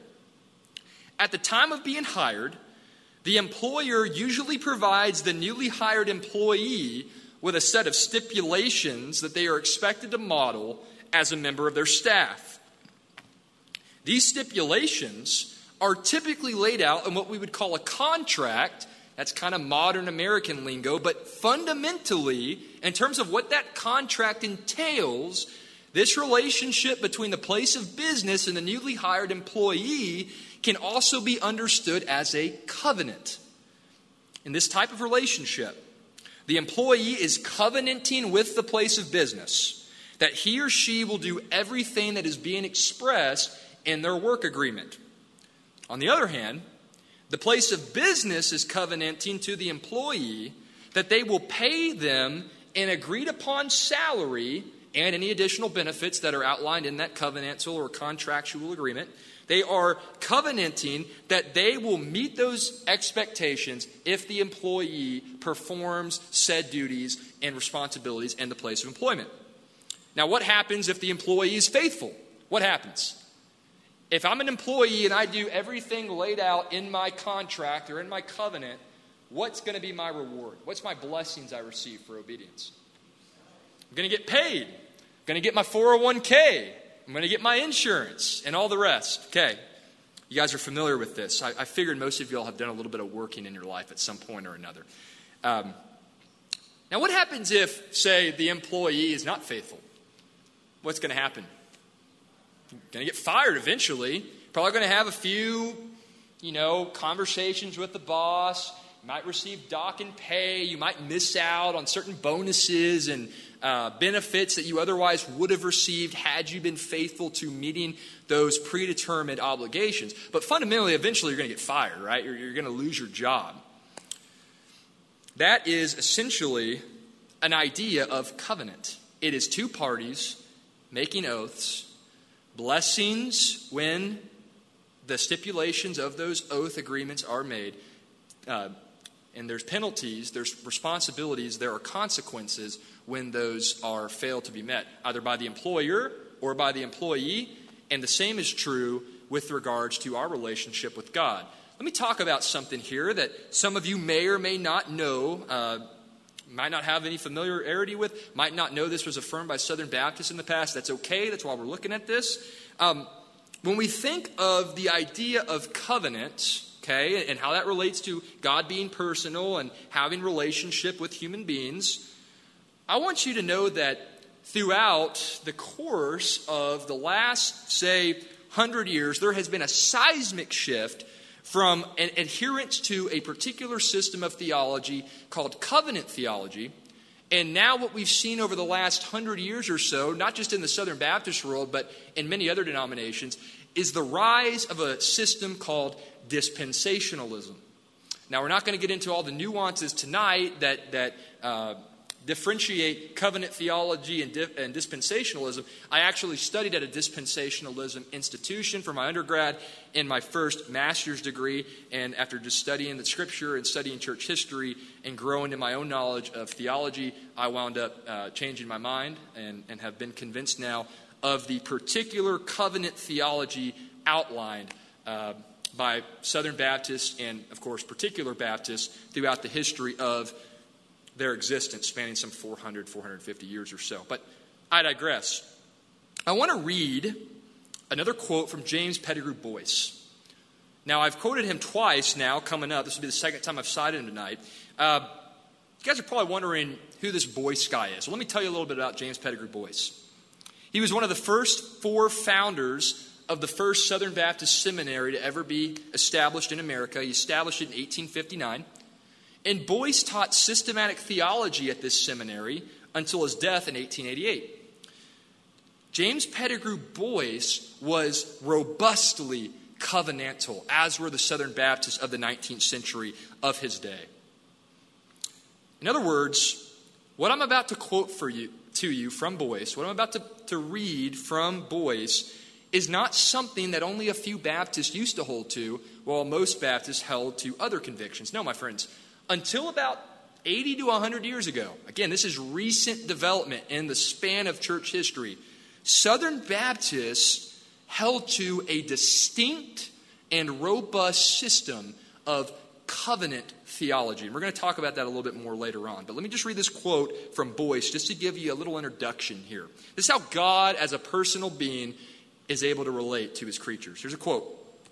At the time of being hired, the employer usually provides the newly hired employee with a set of stipulations that they are expected to model as a member of their staff. These stipulations are typically laid out in what we would call a contract. That's kind of modern American lingo, but fundamentally, in terms of what that contract entails, this relationship between the place of business and the newly hired employee can also be understood as a covenant. In this type of relationship, the employee is covenanting with the place of business that he or she will do everything that is being expressed in their work agreement. On the other hand, the place of business is covenanting to the employee that they will pay them an agreed upon salary and any additional benefits that are outlined in that covenantal or contractual agreement. They are covenanting that they will meet those expectations if the employee performs said duties and responsibilities in the place of employment. Now, what happens if the employee is faithful? What happens? If I'm an employee and I do everything laid out in my contract or in my covenant, what's going to be my reward? What's my blessings I receive for obedience? I'm going to get paid. I'm going to get my four oh one k. I'm going to get my insurance and all the rest. Okay, you guys are familiar with this. I, I figured most of you all have done a little bit of working in your life at some point or another. Um, now, what happens if, say, the employee is not faithful? What's going to happen? You're going to get fired eventually. Probably going to have a few, you know, conversations with the boss. You might receive dock and pay. You might miss out on certain bonuses and uh, benefits that you otherwise would have received had you been faithful to meeting those predetermined obligations. But fundamentally, eventually, you're going to get fired, right? You're, you're going to lose your job. That is essentially an idea of covenant. It is two parties making oaths, blessings when the stipulations of those oath agreements are made, uh, and there's penalties, there's responsibilities, there are consequences when those are failed to be met, either by the employer or by the employee. And the same is true with regards to our relationship with God. Let me talk about something here that some of you may or may not know uh, might not have any familiarity with, might not know this was affirmed by Southern Baptists in the past. That's okay. That's why we're looking at this. Um, when we think of the idea of covenant, okay, and how that relates to God being personal and having relationship with human beings, I want you to know that throughout the course of the last, say, one hundred years, there has been a seismic shift from an adherence to a particular system of theology called covenant theology. And now what we've seen over the last hundred years or so, not just in the Southern Baptist world, but in many other denominations, is the rise of a system called dispensationalism. Now, we're not going to get into all the nuances tonight that, that uh, differentiate covenant theology and, di- and dispensationalism. I actually studied at a dispensationalism institution for my undergrad in my first master's degree, and after just studying the scripture and studying church history and growing in my own knowledge of theology, I wound up uh, changing my mind and, and have been convinced now of the particular covenant theology outlined uh, by Southern Baptists and, of course, particular Baptists throughout the history of their existence, spanning some four hundred, four hundred fifty years or so. But I digress. I want to read another quote from James Pettigrew Boyce. Now, I've quoted him twice now, coming up. This will be the second time I've cited him tonight. Uh, you guys are probably wondering who this Boyce guy is. Well, let me tell you a little bit about James Pettigrew Boyce. He was one of the first four founders of the first Southern Baptist seminary to ever be established in America. He established it in eighteen fifty-nine. And Boyce taught systematic theology at this seminary until his death in eighteen eighty-eight. James Pettigrew Boyce was robustly covenantal, as were the Southern Baptists of the nineteenth century of his day. In other words, what I'm about to quote for you to you from Boyce, what I'm about to, to read from Boyce, is not something that only a few Baptists used to hold to, while most Baptists held to other convictions. No, my friends. Until about eighty to one hundred years ago, again, this is recent development in the span of church history, Southern Baptists held to a distinct and robust system of covenant theology. And we're going to talk about that a little bit more later on. But let me just read this quote from Boyce just to give you a little introduction here. This is how God, as a personal being, is able to relate to his creatures. Here's a quote.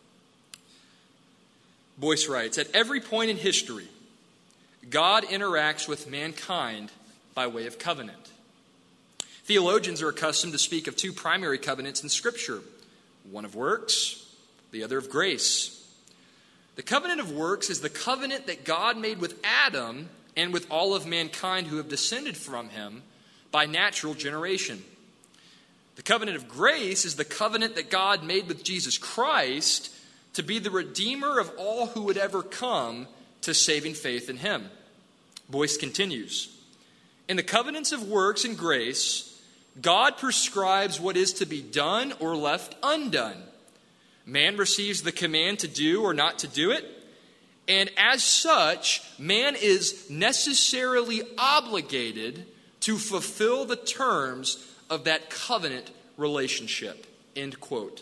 Boyce writes, "At every point in history, God interacts with mankind by way of covenant. Theologians are accustomed to speak of two primary covenants in Scripture, one of works, the other of grace. The covenant of works is the covenant that God made with Adam and with all of mankind who have descended from him by natural generation. The covenant of grace is the covenant that God made with Jesus Christ to be the Redeemer of all who would ever come to saving faith in him." Boyce continues, "In the covenants of works and grace, God prescribes what is to be done or left undone. Man receives the command to do or not to do it, and as such, man is necessarily obligated to fulfill the terms of that covenant relationship." End quote.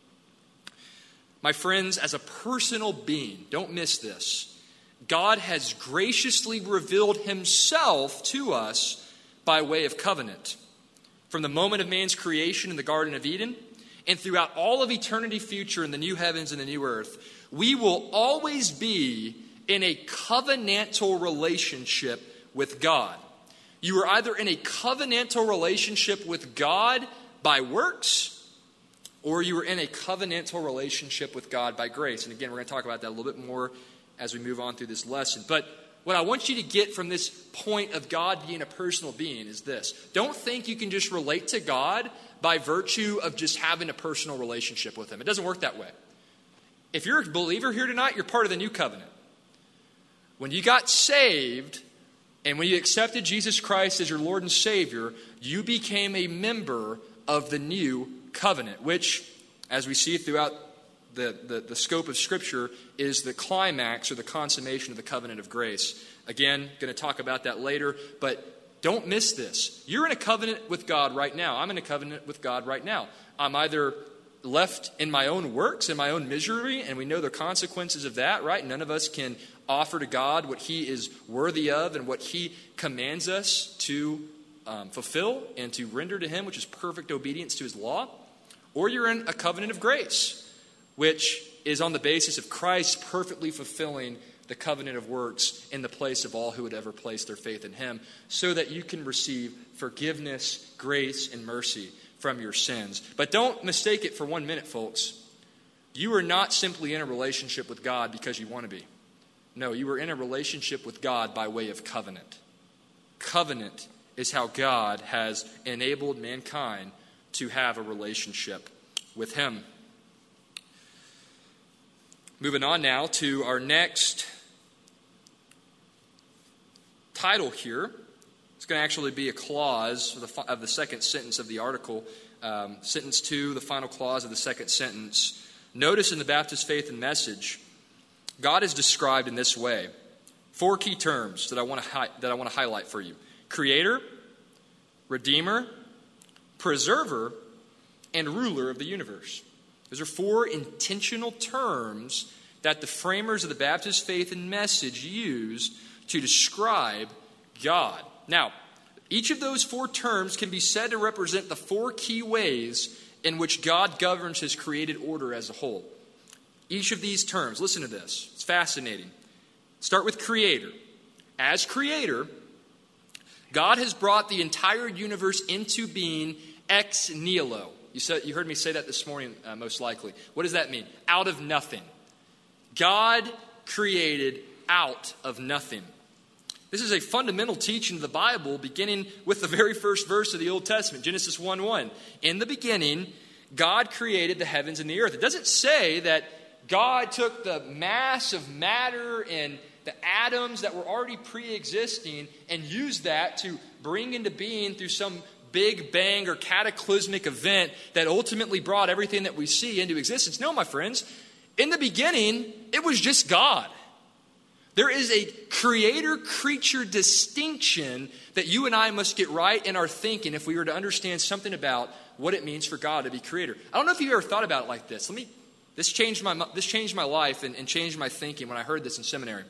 My friends, as a personal being, don't miss this, God has graciously revealed himself to us by way of covenant. From the moment of man's creation in the Garden of Eden and throughout all of eternity future in the new heavens and the new earth, we will always be in a covenantal relationship with God. You are either in a covenantal relationship with God by works, or you are in a covenantal relationship with God by grace. And again, we're going to talk about that a little bit more as we move on through this lesson. But what I want you to get from this point of God being a personal being is this. Don't think you can just relate to God by virtue of just having a personal relationship with him. It doesn't work that way. If you're a believer here tonight, you're part of the new covenant. When you got saved and when you accepted Jesus Christ as your Lord and Savior, you became a member of the new covenant, which, as we see throughout The, the, the scope of Scripture, is the climax or the consummation of the covenant of grace. Again, going to talk about that later, but don't miss this. You're in a covenant with God right now. I'm in a covenant with God right now. I'm either left in my own works and my own misery, and we know the consequences of that, right? None of us can offer to God what he is worthy of and what he commands us to um, fulfill and to render to him, which is perfect obedience to his law. Or you're in a covenant of grace, which is on the basis of Christ perfectly fulfilling the covenant of works in the place of all who would ever place their faith in him, so that you can receive forgiveness, grace, and mercy from your sins. But don't mistake it for one minute, folks. You are not simply in a relationship with God because you want to be. No, you are in a relationship with God by way of covenant. Covenant is how God has enabled mankind to have a relationship with him. Moving on now to our next title here. It's going to actually be a clause of the, of the second sentence of the article. Um, sentence two, the final clause of the second sentence. Notice in the Baptist Faith and Message, God is described in this way. Four key terms that I want to hi- that I want to highlight for you: Creator, Redeemer, Preserver, and Ruler of the universe. Those are four intentional terms that the framers of the Baptist Faith and Message used to describe God. Now, each of those four terms can be said to represent the four key ways in which God governs his created order as a whole. Each of these terms, listen to this, it's fascinating. Start with Creator. As Creator, God has brought the entire universe into being ex nihilo. You said, you heard me say that this morning, uh, most likely. What does that mean? Out of nothing. God created out of nothing. This is a fundamental teaching of the Bible, beginning with the very first verse of the Old Testament, Genesis one one. In the beginning, God created the heavens and the earth. It doesn't say that God took the mass of matter and the atoms that were already pre-existing and used that to bring into being through some big bang or cataclysmic event that ultimately brought everything that we see into existence. No, my friends. In the beginning, it was just God. There is a creator-creature distinction that you and I must get right in our thinking if we were to understand something about what it means for God to be creator. I don't know if you've ever thought about it like this. Let me. This changed my this changed my life and, and changed my thinking when I heard this in seminary.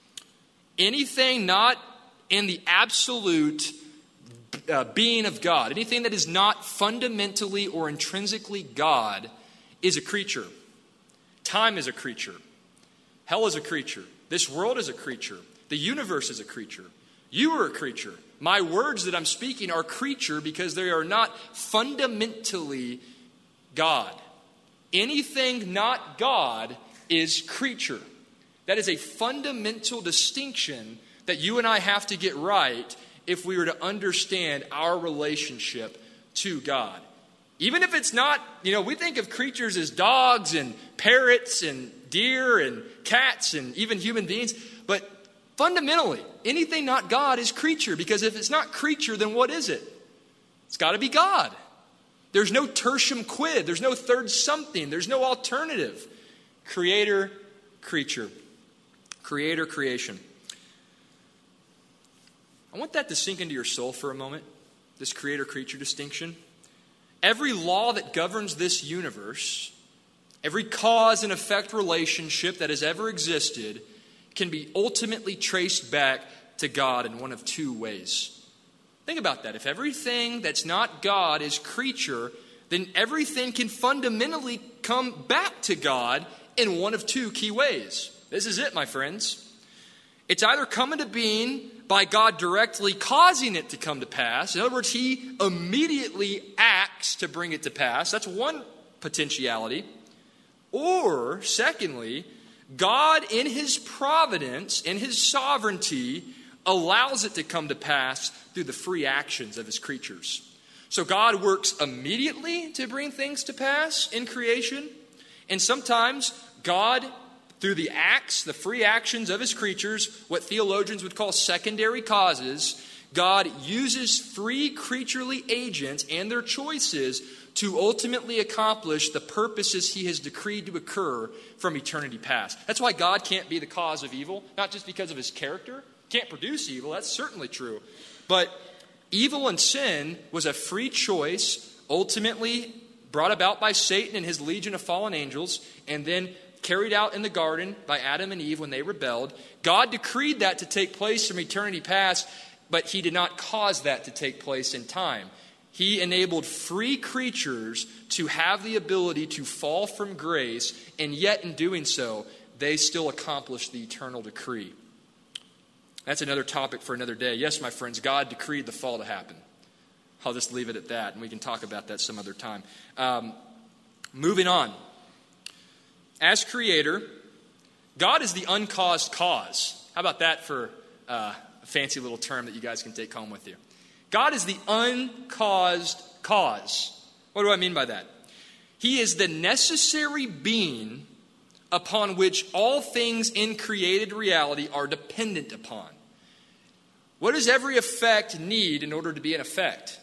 Anything not in the absolute uh, being of God, anything that is not fundamentally or intrinsically God, is a creature. Time is a creature. Hell is a creature. This world is a creature. The universe is a creature. You are a creature. My words that I'm speaking are creature because they are not fundamentally God. Anything not God is creature. That is a fundamental distinction that you and I have to get right if we were to understand our relationship to God. Even if it's not, you know, we think of creatures as dogs and parrots and deer and cats and even human beings. But fundamentally, anything not God is creature. Because if it's not creature, then what is it? It's got to be God. There's no tertium quid. There's no third something. There's no alternative. Creator, creature. Creator, creation. I want that to sink into your soul for a moment. This creator-creature distinction. Every law that governs this universe, every cause and effect relationship that has ever existed can be ultimately traced back to God in one of two ways. Think about that. If everything that's not God is creature, then everything can fundamentally come back to God in one of two key ways. This is it, my friends. It's either come into being by God directly causing it to come to pass. In other words, he immediately acts to bring it to pass. That's one potentiality. Or, secondly, God in his providence, in his sovereignty, allows it to come to pass through the free actions of his creatures. So God works immediately to bring things to pass in creation. And sometimes God, through the acts, the free actions of his creatures, what theologians would call secondary causes, God uses free creaturely agents and their choices to ultimately accomplish the purposes he has decreed to occur from eternity past. That's why God can't be the cause of evil, not just because of his character. Can't produce evil, that's certainly true. But evil and sin was a free choice, ultimately brought about by Satan and his legion of fallen angels, and then carried out in the garden by Adam and Eve when they rebelled. God decreed that to take place from eternity past, but he did not cause that to take place in time. He enabled free creatures to have the ability to fall from grace, and yet in doing so, they still accomplished the eternal decree. That's another topic for another day. Yes, my friends, God decreed the fall to happen. I'll just leave it at that, and we can talk about that some other time. Um, moving on. As creator, God is the uncaused cause. How about that for uh, a fancy little term that you guys can take home with you? God is the uncaused cause. What do I mean by that? He is the necessary being upon which all things in created reality are dependent upon. What does every effect need in order to be an effect?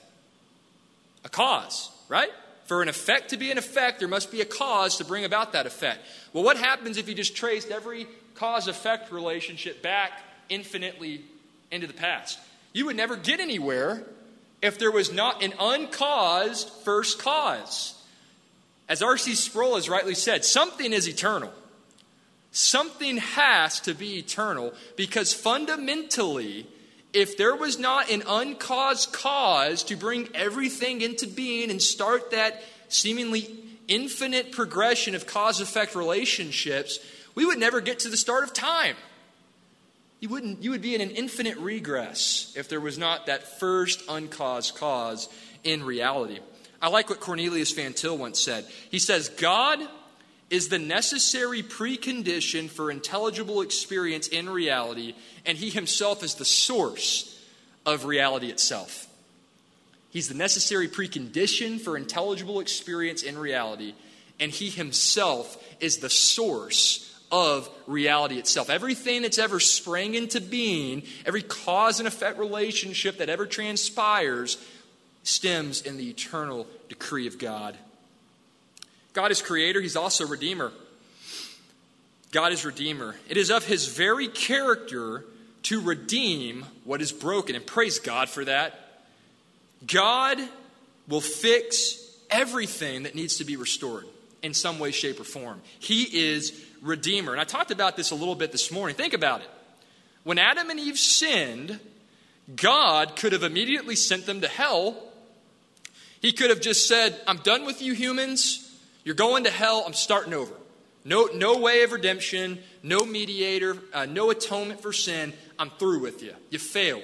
A cause, right? For an effect to be an effect, there must be a cause to bring about that effect. Well, what happens if you just traced every cause-effect relationship back infinitely into the past? You would never get anywhere if there was not an uncaused first cause. As R C Sproul has rightly said, something is eternal. Something has to be eternal, because fundamentally, if there was not an uncaused cause to bring everything into being and start that seemingly infinite progression of cause-effect relationships, we would never get to the start of time. You wouldn't. You would be in an infinite regress if there was not that first uncaused cause in reality. I like what Cornelius Van Til once said. He says, God is the necessary precondition for intelligible experience in reality, and he himself is the source of reality itself. He's the necessary precondition for intelligible experience in reality, and he himself is the source of reality itself. Everything that's ever sprang into being, every cause and effect relationship that ever transpires, stems in the eternal decree of God. God is creator. He's also redeemer. God is redeemer. It is of his very character to redeem what is broken. And praise God for that. God will fix everything that needs to be restored in some way, shape, or form. He is redeemer. And I talked about this a little bit this morning. Think about it. When Adam and Eve sinned, God could have immediately sent them to hell. He could have just said, I'm done with you humans. You're going to hell. I'm starting over. No, no way of redemption, no mediator, uh, no atonement for sin. I'm through with you. You failed.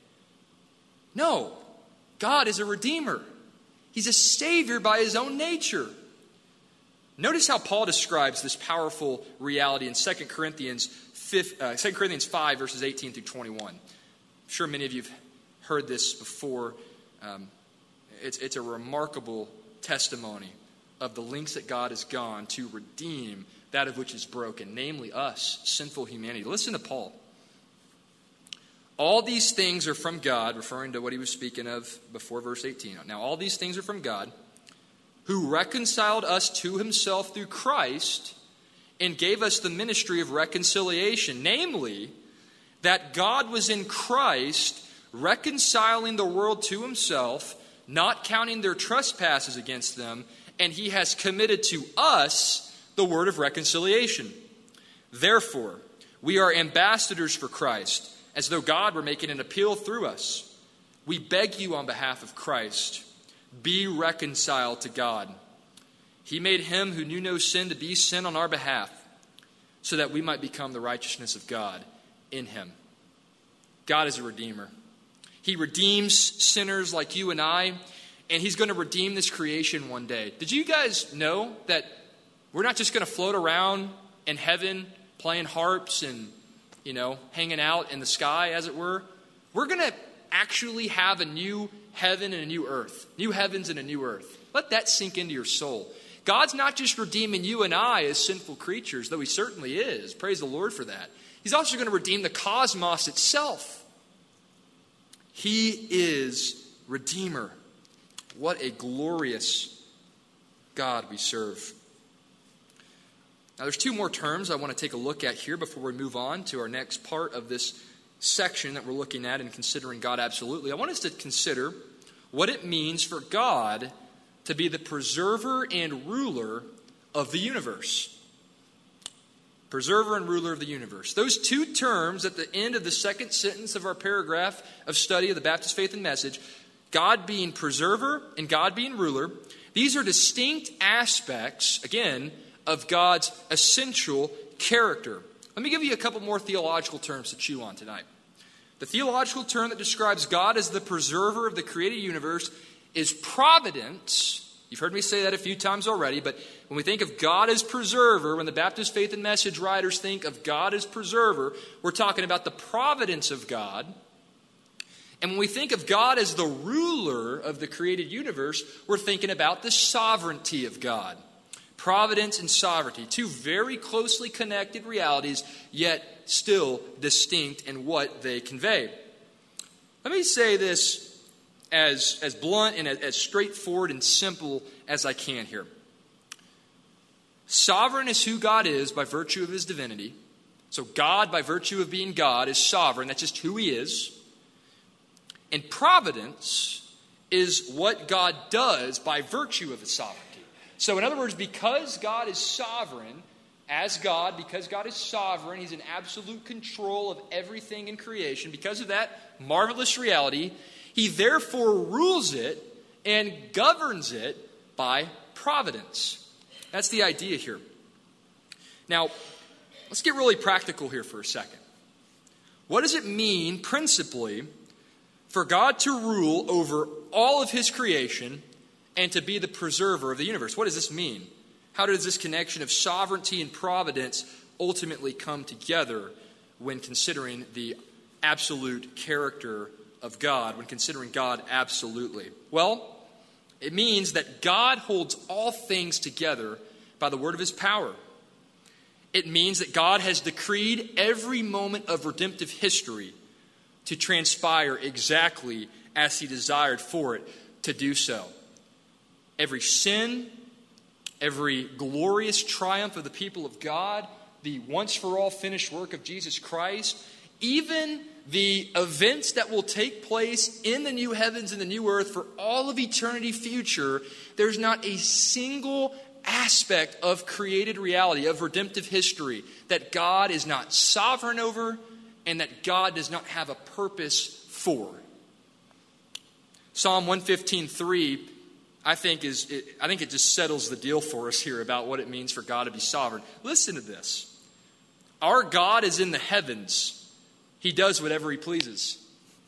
No. God is a redeemer. He's a savior by his own nature. Notice how Paul describes this powerful reality in Second Corinthians five, verses eighteen through twenty-one. I'm sure many of you have heard this before. Um, it's, it's a remarkable testimony of the lengths that God has gone to redeem that of which is broken, namely us, sinful humanity. Listen to Paul. All these things are from God, referring to what he was speaking of before verse eighteen. Now, all these things are from God, who reconciled us to himself through Christ and gave us the ministry of reconciliation, namely, that God was in Christ reconciling the world to himself, not counting their trespasses against them, and he has committed to us the word of reconciliation. Therefore, we are ambassadors for Christ, as though God were making an appeal through us. We beg you on behalf of Christ, be reconciled to God. He made him who knew no sin to be sin on our behalf, so that we might become the righteousness of God in him. God is a redeemer. He redeems sinners like you and I, and he's going to redeem this creation one day. Did you guys know that we're not just going to float around in heaven playing harps and, you know, hanging out in the sky, as it were? We're going to actually have a new heaven and a new earth. New heavens and a new earth. Let that sink into your soul. God's not just redeeming you and I as sinful creatures, though he certainly is. Praise the Lord for that. He's also going to redeem the cosmos itself. He is Redeemer. What a glorious God we serve. Now, there's two more terms I want to take a look at here before we move on to our next part of this section that we're looking at and considering God absolutely. I want us to consider what it means for God to be the preserver and ruler of the universe. Preserver and ruler of the universe. Those two terms at the end of the second sentence of our paragraph of study of the Baptist Faith and Message, God being preserver and God being ruler, these are distinct aspects, again, of God's essential character. Let me give you a couple more theological terms to chew on tonight. The theological term that describes God as the preserver of the created universe is providence. You've heard me say that a few times already, but when we think of God as preserver, when the Baptist Faith and Message writers think of God as preserver, we're talking about the providence of God. And when we think of God as the ruler of the created universe, we're thinking about the sovereignty of God. Providence and sovereignty, two very closely connected realities, yet still distinct in what they convey. Let me say this as, as blunt and as, as straightforward and simple as I can here. Sovereign is who God is by virtue of his divinity. So God, by virtue of being God, is sovereign. That's just who he is. And providence is what God does by virtue of his sovereignty. So in other words, because God is sovereign, as God, because God is sovereign, he's in absolute control of everything in creation. Because of that marvelous reality, he therefore rules it and governs it by providence. That's the idea here. Now, let's get really practical here for a second. What does it mean, principally, for God to rule over all of his creation and to be the preserver of the universe? What does this mean? How does this connection of sovereignty and providence ultimately come together when considering the absolute character of God, when considering God absolutely? Well, it means that God holds all things together by the word of his power. It means that God has decreed every moment of redemptive history to transpire exactly as he desired for it to do so. Every sin, every glorious triumph of the people of God, the once-for-all finished work of Jesus Christ, even the events that will take place in the new heavens and the new earth for all of eternity future, there's not a single aspect of created reality, of redemptive history, that God is not sovereign over and that God does not have a purpose for. Psalm one fifteen three, I think is it, I think it just settles the deal for us here about what it means for God to be sovereign. Listen to this. Our God is in the heavens. He does whatever he pleases.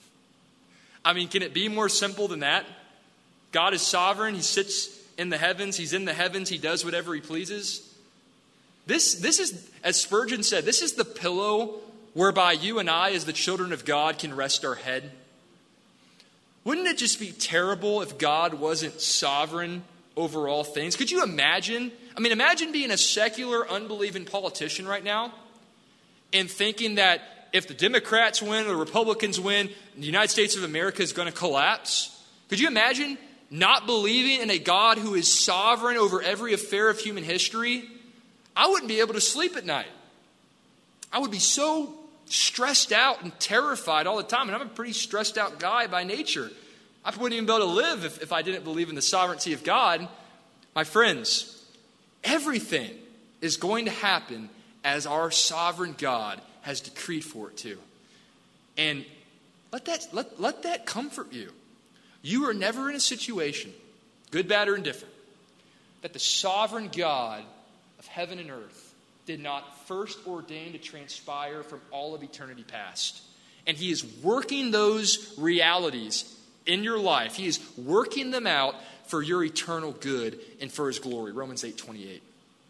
I mean, can it be more simple than that? God is sovereign. He sits in the heavens. He's in the heavens. He does whatever he pleases. This, this is, as Spurgeon said, this is the pillow whereby you and I, as the children of God, can rest our head. Wouldn't it just be terrible if God wasn't sovereign over all things? Could you imagine? I mean, imagine being a secular, unbelieving politician right now and thinking that if the Democrats win or the Republicans win, the United States of America is going to collapse. Could you imagine not believing in a God who is sovereign over every affair of human history? I wouldn't be able to sleep at night. I would be so stressed out and terrified all the time. And I'm a pretty stressed out guy by nature. I wouldn't even be able to live if, if I didn't believe in the sovereignty of God. My friends, everything is going to happen as our sovereign God has decreed for it to. And let that, let, let that comfort you. You are never in a situation, good, bad, or indifferent, that the sovereign God of heaven and earth did not first ordain to transpire from all of eternity past. And he is working those realities in your life. He is working them out for your eternal good and for his glory. Romans eight twenty-eight.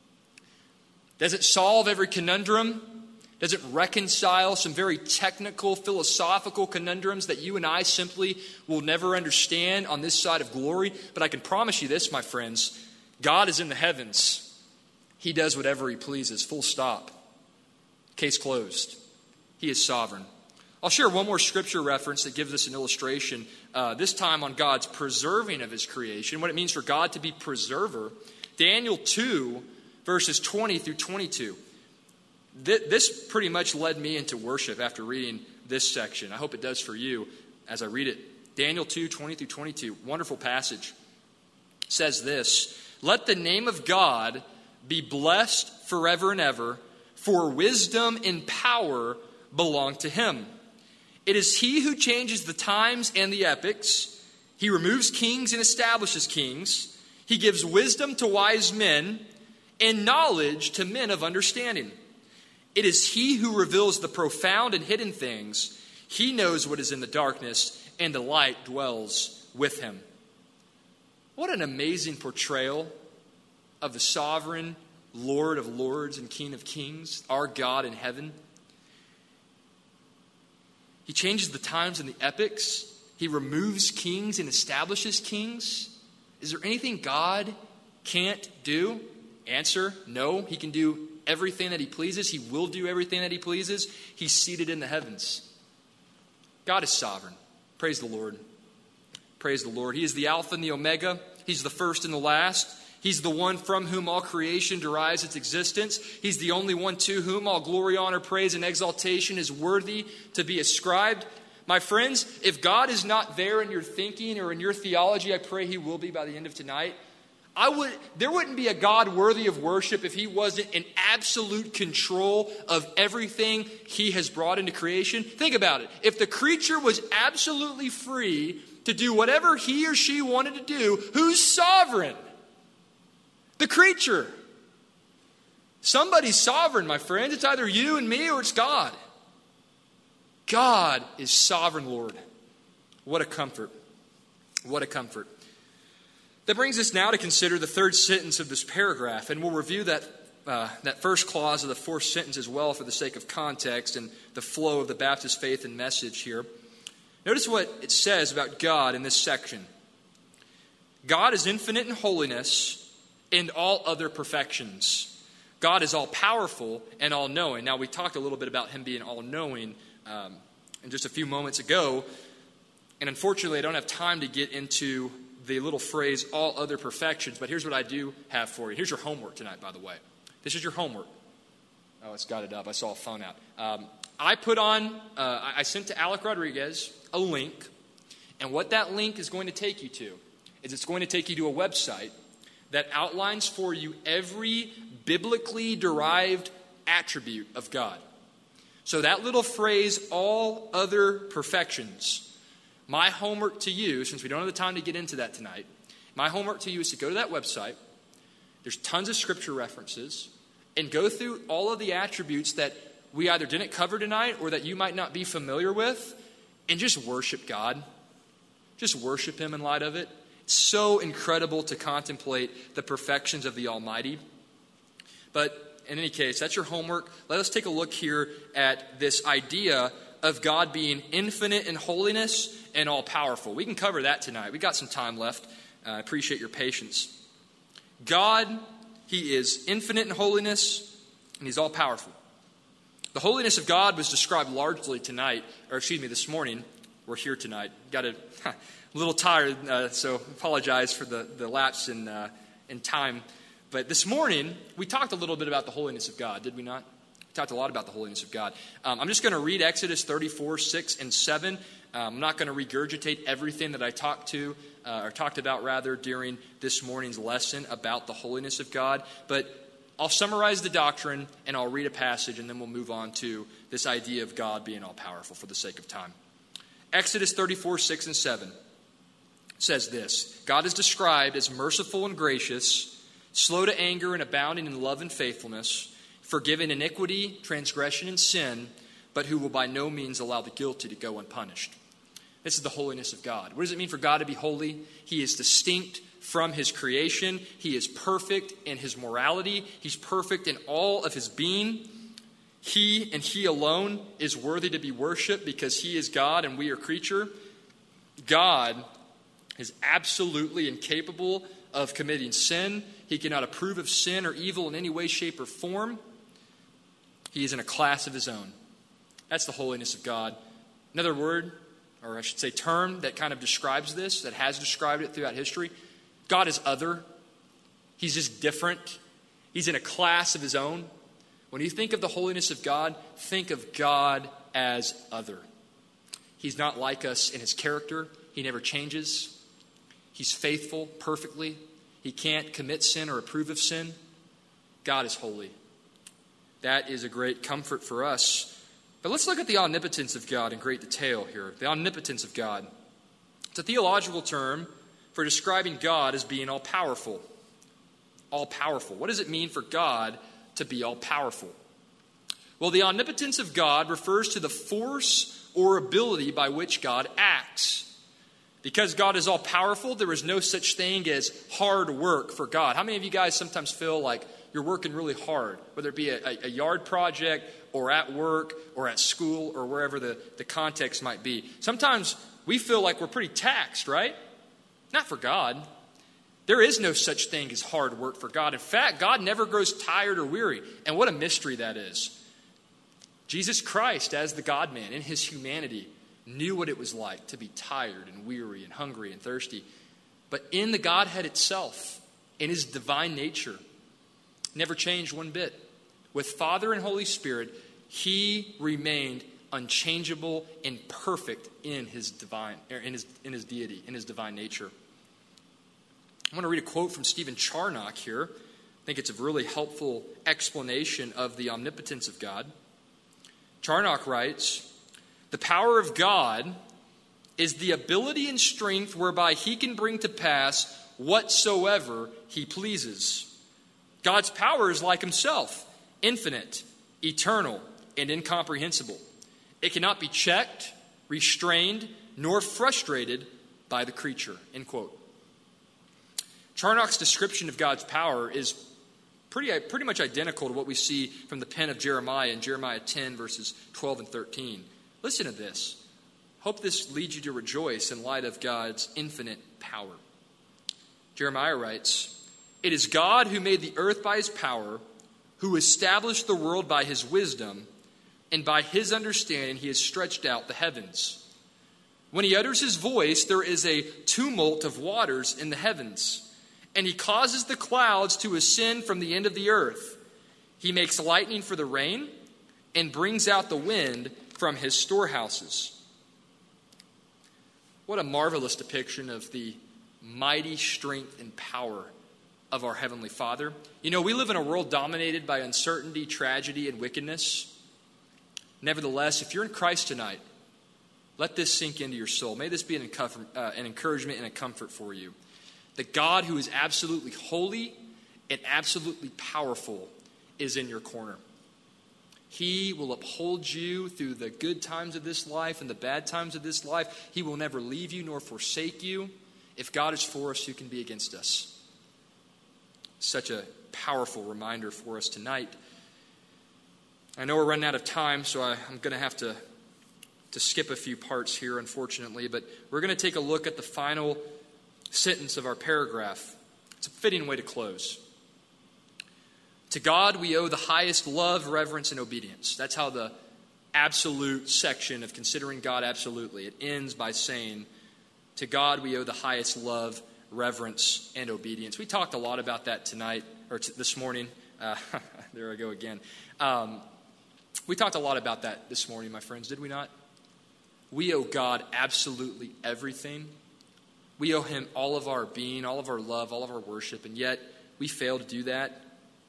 Does it solve every conundrum? Does it reconcile some very technical, philosophical conundrums that you and I simply will never understand on this side of glory? But I can promise you this, my friends. God is in the heavens. He does whatever he pleases. Full stop. Case closed. He is sovereign. I'll share one more scripture reference that gives us an illustration, uh, this time on God's preserving of his creation, what it means for God to be preserver. Daniel two, verses twenty through twenty-two. This pretty much led me into worship after reading this section. I hope it does for you as I read it. Daniel two, twenty through twenty-two. Wonderful passage. says this, "Let the name of God be blessed forever and ever, for wisdom and power belong to him. It is he who changes the times and the epochs. He removes kings and establishes kings. He gives wisdom to wise men and knowledge to men of understanding. It is he who reveals the profound and hidden things. He knows what is in the darkness, and the light dwells with him." What an amazing portrayal of the sovereign Lord of lords and King of kings, our God in heaven. He changes the times and the epochs. He removes kings and establishes kings. Is there anything God can't do? Answer, no. He can do everything that he pleases. He will do everything that he pleases. He's seated in the heavens. God is sovereign. Praise the Lord. Praise the Lord. He is the Alpha and the Omega. He's the first and the last. He's the one from whom all creation derives its existence. He's the only one to whom all glory, honor, praise, and exaltation is worthy to be ascribed. My friends, if God is not there in your thinking or in your theology, I pray he will be by the end of tonight. I would, there wouldn't be a God worthy of worship if he wasn't in absolute control of everything he has brought into creation. Think about it. If the creature was absolutely free to do whatever he or she wanted to do, who's sovereign? The creature. Somebody's sovereign, my friends. It's either you and me or it's God. God is sovereign Lord. What a comfort. What a comfort. That brings us now to consider the third sentence of this paragraph, and we'll review that uh, that first clause of the fourth sentence as well for the sake of context and the flow of the Baptist faith and message here. Notice what it says about God in this section. God is infinite in holiness and all other perfections. God is all-powerful and all-knowing. Now, we talked a little bit about him being all-knowing um, in just a few moments ago, and unfortunately, I don't have time to get into the little phrase, all other perfections, but here's what I do have for you. Here's your homework tonight, by the way. This is your homework. Oh, it's got it up. I saw a phone out. Um, I put on, uh, I sent to Alec Rodriguez a link, and what that link is going to take you to is it's going to take you to a website that outlines for you every biblically derived attribute of God. So that little phrase, all other perfections, my homework to you, since we don't have the time to get into that tonight, my homework to you is to go to that website. There's tons of scripture references, and go through all of the attributes that we either didn't cover tonight or that you might not be familiar with, and just worship God. Just worship him in light of it. It's so incredible to contemplate the perfections of the Almighty. But in any case, that's your homework. Let us take a look here at this idea of God being infinite in holiness and all-powerful. We can cover that tonight. We got some time left. Uh, I appreciate your patience. God, he is infinite in holiness, and he's all-powerful. The holiness of God was described largely tonight, or excuse me, this morning. We're here tonight. Got a, a little tired, uh, so apologize for the, the lapse in, uh, in time. But this morning, we talked a little bit about the holiness of God, did we not? We talked a lot about the holiness of God. Um, I'm just going to read Exodus thirty-four, six, and seven. Um, I'm not going to regurgitate everything that I talked to, uh, or talked about rather, during this morning's lesson about the holiness of God. But I'll summarize the doctrine, and I'll read a passage, and then we'll move on to this idea of God being all-powerful for the sake of time. Exodus thirty-four, six, and seven says this: God is described as merciful and gracious, slow to anger and abounding in love and faithfulness, forgiving iniquity, transgression, and sin, but who will by no means allow the guilty to go unpunished. This is the holiness of God. What does it mean for God to be holy? He is distinct from his creation. He is perfect in his morality. He's perfect in all of his being. He and he alone is worthy to be worshipped because he is God and we are creature. God is absolutely incapable of committing sin. He cannot approve of sin or evil in any way, shape, or form. He is in a class of his own. That's the holiness of God. Another word, or I should say term, that kind of describes this, that has described it throughout history. God is other. He's just different. He's in a class of his own. When you think of the holiness of God, think of God as other. He's not like us in his character. He never changes. He's faithful perfectly. He can't commit sin or approve of sin. God is holy. That is a great comfort for us. But let's look at the omnipotence of God in great detail here. The omnipotence of God. It's a theological term for describing God as being all-powerful. All-powerful. What does it mean for God to be all-powerful? Well, the omnipotence of God refers to the force or ability by which God acts. Because God is all-powerful, there is no such thing as hard work for God. How many of you guys sometimes feel like you're working really hard, whether it be a, a yard project or at work or at school or wherever the, the context might be? Sometimes we feel like we're pretty taxed, right? Not for God. There is no such thing as hard work for God. In fact, God never grows tired or weary. And what a mystery that is. Jesus Christ, as the God-man in his humanity, knew what it was like to be tired and weary and hungry and thirsty. But in the Godhead itself, in his divine nature, never changed one bit. With Father and Holy Spirit, he remained unchangeable and perfect in his divine, in his in his deity, in his divine nature. I want to read a quote from Stephen Charnock here. I think it's a really helpful explanation of the omnipotence of God. Charnock writes, "The power of God is the ability and strength whereby he can bring to pass whatsoever he pleases. God's power is like himself, infinite, eternal, and incomprehensible. It cannot be checked, restrained, nor frustrated by the creature." End quote. Charnock's description of God's power is pretty, pretty much identical to what we see from the pen of Jeremiah in Jeremiah ten, verses twelve and thirteen. Listen to this. Hope this leads you to rejoice in light of God's infinite power. Jeremiah writes, "It is God who made the earth by his power, who established the world by his wisdom, and by his understanding he has stretched out the heavens. When he utters his voice, there is a tumult of waters in the heavens, and he causes the clouds to ascend from the end of the earth. He makes lightning for the rain, and brings out the wind from his storehouses." What a marvelous depiction of the mighty strength and power of our Heavenly Father. You know, we live in a world dominated by uncertainty, tragedy, and wickedness. Nevertheless, if you're in Christ tonight, let this sink into your soul. May this be an, uh, an encouragement and a comfort for you. The God who is absolutely holy and absolutely powerful is in your corner. He will uphold you through the good times of this life and the bad times of this life. He will never leave you nor forsake you. If God is for us, who can be against us? Such a powerful reminder for us tonight. I know we're running out of time, so I, I'm going to have to, to skip a few parts here, unfortunately. But we're going to take a look at the final sentence of our paragraph. It's a fitting way to close. To God we owe the highest love, reverence, and obedience. That's how the absolute section of considering God absolutely, it ends by saying, to God we owe the highest love, reverence, and obedience. We talked a lot about that tonight, or t- this morning. Uh, there I go again. Um, we talked a lot about that this morning, my friends, did we not? We owe God absolutely everything. We owe him all of our being, all of our love, all of our worship, and yet we fail to do that.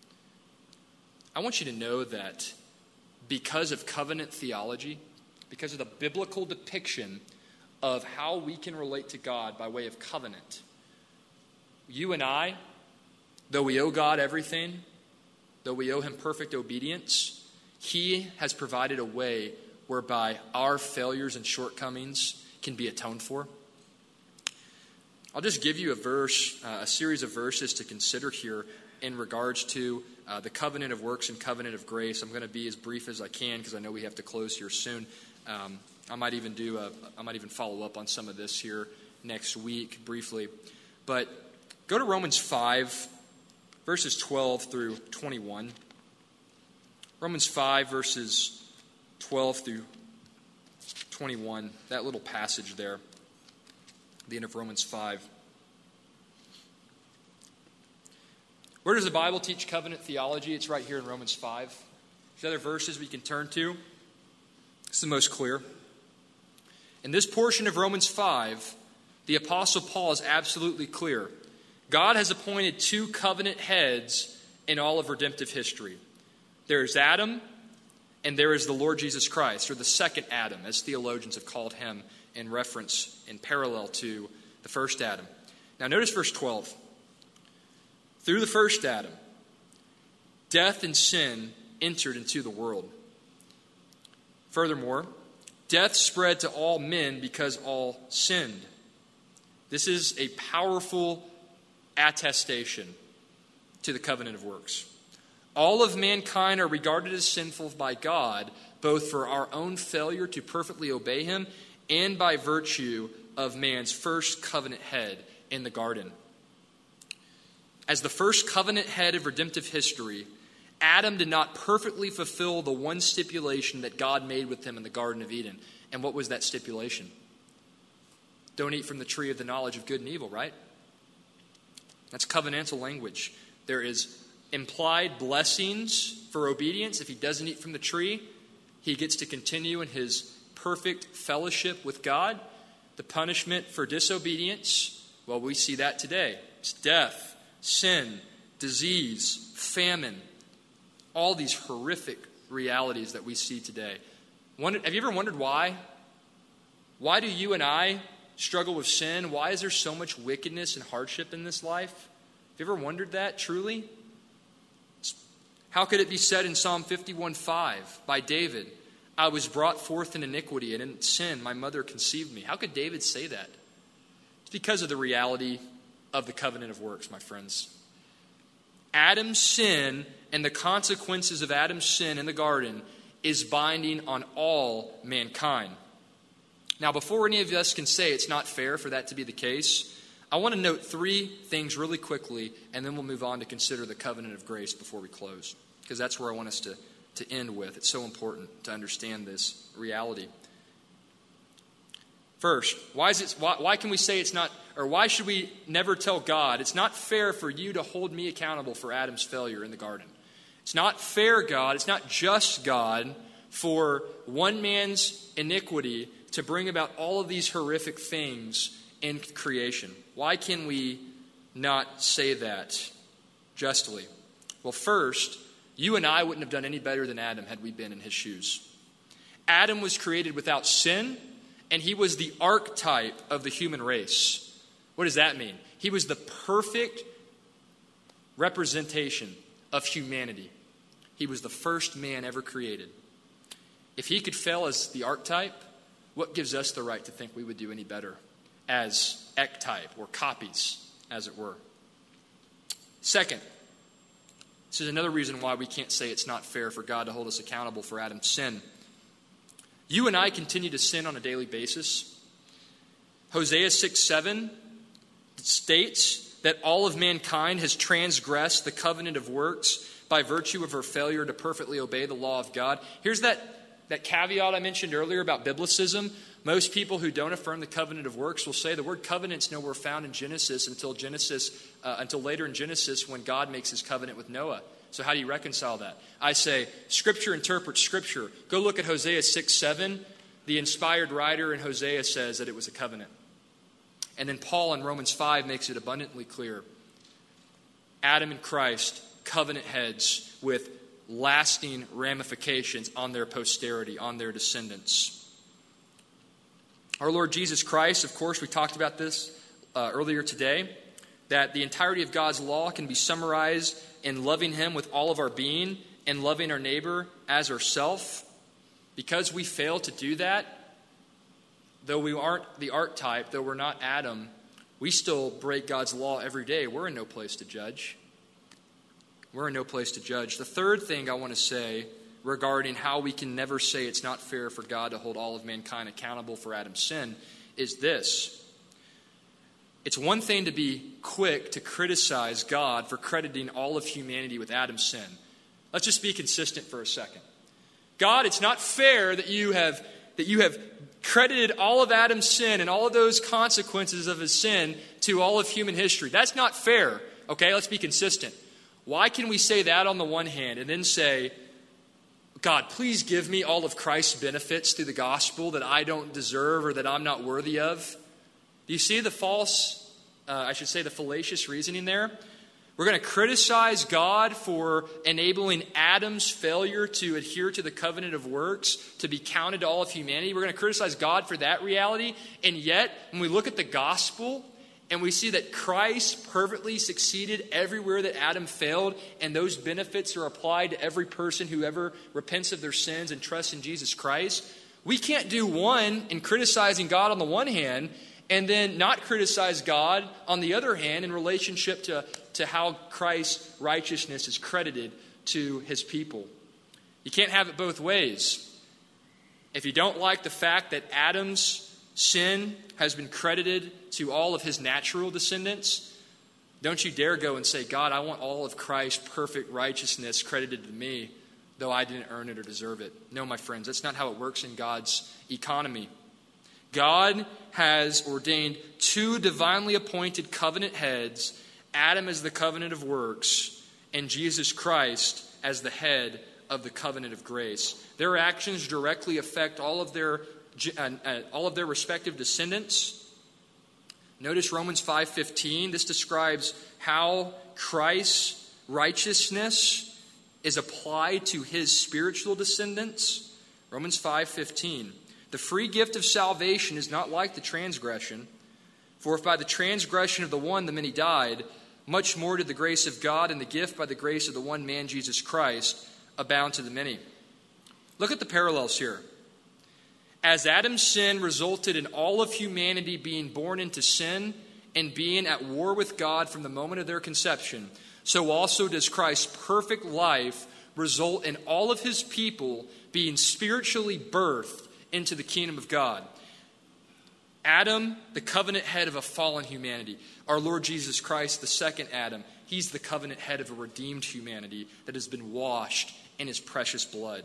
I want you to know that because of covenant theology, because of the biblical depiction of how we can relate to God by way of covenant, you and I, though we owe God everything, though we owe him perfect obedience, he has provided a way whereby our failures and shortcomings can be atoned for. I'll just give you a verse, uh, a series of verses to consider here in regards to uh, the covenant of works and covenant of grace. I'm going to be as brief as I can because I know we have to close here soon. Um, I might even do a, I might even follow up on some of this here next week briefly. But go to Romans five, verses twelve through twenty-one. Romans five, verses twelve through twenty-one. That little passage there. The end of Romans five. Where does the Bible teach covenant theology? It's right here in Romans five. There's other verses we can turn to. It's the most clear. In this portion of Romans five, the Apostle Paul is absolutely clear. God has appointed two covenant heads in all of redemptive history. There is Adam, and there is the Lord Jesus Christ, or the second Adam, as theologians have called him in reference, in parallel to the first Adam. Now notice verse twelve. Through the first Adam, death and sin entered into the world. Furthermore, death spread to all men because all sinned. This is a powerful attestation to the covenant of works. All of mankind are regarded as sinful by God, both for our own failure to perfectly obey him and by virtue of man's first covenant head in the garden. As the first covenant head of redemptive history, Adam did not perfectly fulfill the one stipulation that God made with him in the Garden of Eden. And what was that stipulation? Don't eat from the tree of the knowledge of good and evil, right? That's covenantal language. There is implied blessings for obedience. If he doesn't eat from the tree, he gets to continue in his perfect fellowship with God. The punishment for disobedience, well, we see that today. It's death, sin, disease, famine, all these horrific realities that we see today. Wonder, have you ever wondered why? Why do you and I struggle with sin? Why is there so much wickedness and hardship in this life? Have you ever wondered that truly? How could it be said in Psalm fifty-one five by David, I was brought forth in iniquity, and in sin my mother conceived me? How could David say that? It's because of the reality of the covenant of works, my friends. Adam's sin and the consequences of Adam's sin in the garden is binding on all mankind. Now, before any of us can say it's not fair for that to be the case, I want to note three things really quickly, and then we'll move on to consider the covenant of grace before we close, because that's where I want us to, to end with. It's so important to understand this reality. First, why is it? Why, why can we say it's not, or why should we never tell God, it's not fair for you to hold me accountable for Adam's failure in the garden? It's not fair, God, it's not just, God, for one man's iniquity to bring about all of these horrific things in creation. Why can we not say that justly? Well, first, you and I wouldn't have done any better than Adam had we been in his shoes. Adam was created without sin, and he was the archetype of the human race. What does that mean? He was the perfect representation of humanity. He was the first man ever created. If he could fail as the archetype, what gives us the right to think we would do any better as ectype or copies, as it were? Second, this is another reason why we can't say it's not fair for God to hold us accountable for Adam's sin. You and I continue to sin on a daily basis. Hosea six seven states that all of mankind has transgressed the covenant of works by virtue of her failure to perfectly obey the law of God. Here's that, that caveat I mentioned earlier about biblicism. Most people who don't affirm the covenant of works will say the word covenant's nowhere found in Genesis until Genesis, uh, until later in Genesis when God makes his covenant with Noah. So how do you reconcile that? I say, Scripture interprets Scripture. Go look at Hosea six seven. The inspired writer in Hosea says that it was a covenant. And then Paul in Romans five makes it abundantly clear. Adam and Christ, covenant heads with lasting ramifications on their posterity, on their descendants. Our Lord Jesus Christ, of course, we talked about this uh, earlier today, that the entirety of God's law can be summarized in loving him with all of our being and loving our neighbor as ourself. Because we fail to do that, though we aren't the archetype, though we're not Adam, we still break God's law every day. We're in no place to judge. We're in no place to judge. The third thing I want to say regarding how we can never say it's not fair for God to hold all of mankind accountable for Adam's sin is this. It's one thing to be quick to criticize God for crediting all of humanity with Adam's sin. Let's just be consistent for a second. God, it's not fair that you have that you have credited all of Adam's sin and all of those consequences of his sin to all of human history. That's not fair. Okay, let's be consistent. Why can we say that on the one hand and then say, God, please give me all of Christ's benefits through the gospel that I don't deserve or that I'm not worthy of? Do you see the false uh, I should say the fallacious reasoning there. We're going to criticize God for enabling Adam's failure to adhere to the covenant of works to be counted to all of humanity. We're going to criticize God for that reality. And yet, when we look at the gospel and we see that Christ perfectly succeeded everywhere that Adam failed, and those benefits are applied to every person who ever repents of their sins and trusts in Jesus Christ, we can't do one in criticizing God on the one hand and then not criticize God on the other hand in relationship to, to how Christ's righteousness is credited to his people. You can't have it both ways. If you don't like the fact that Adam's sin has been credited to all of his natural descendants, don't you dare go and say, God, I want all of Christ's perfect righteousness credited to me, though I didn't earn it or deserve it. No, my friends, that's not how it works in God's economy. God has ordained two divinely appointed covenant heads, Adam as the covenant of works, and Jesus Christ as the head of the covenant of grace. Their actions directly affect all of their uh, uh, all of their respective descendants. Notice Romans five fifteen. This describes how Christ's righteousness is applied to his spiritual descendants. Romans five fifteen. The free gift of salvation is not like the transgression. For if by the transgression of the one the many died, much more did the grace of God and the gift by the grace of the one man, Jesus Christ, abound to the many. Look at the parallels here. As Adam's sin resulted in all of humanity being born into sin and being at war with God from the moment of their conception, so also does Christ's perfect life result in all of his people being spiritually birthed into the kingdom of God. Adam, the covenant head of a fallen humanity. Our Lord Jesus Christ, the second Adam. He's the covenant head of a redeemed humanity that has been washed in his precious blood.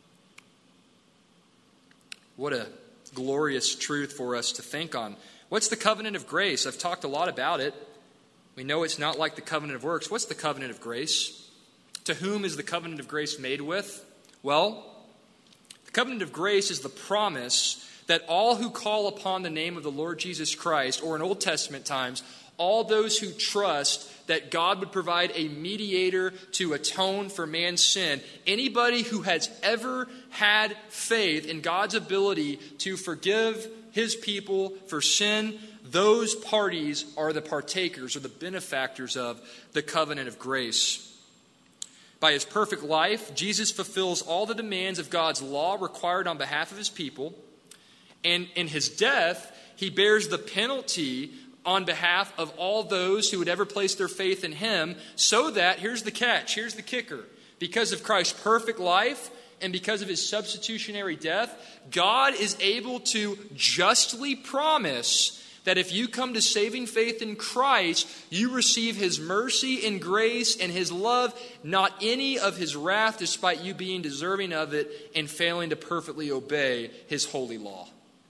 What a glorious truth for us to think on. What's the covenant of grace? I've talked a lot about it. We know it's not like the covenant of works. What's the covenant of grace? To whom is the covenant of grace made with? Well, the covenant of grace is the promise that all who call upon the name of the Lord Jesus Christ, or in Old Testament times, all those who trust that God would provide a mediator to atone for man's sin, anybody who has ever had faith in God's ability to forgive his people for sin, those parties are the partakers or the benefactors of the covenant of grace. By his perfect life, Jesus fulfills all the demands of God's law required on behalf of his people. And in his death, he bears the penalty on behalf of all those who would ever place their faith in him, so that, here's the catch, here's the kicker, because of Christ's perfect life and because of his substitutionary death, God is able to justly promise that if you come to saving faith in Christ, you receive his mercy and grace and his love, not any of his wrath, despite you being deserving of it and failing to perfectly obey his holy law.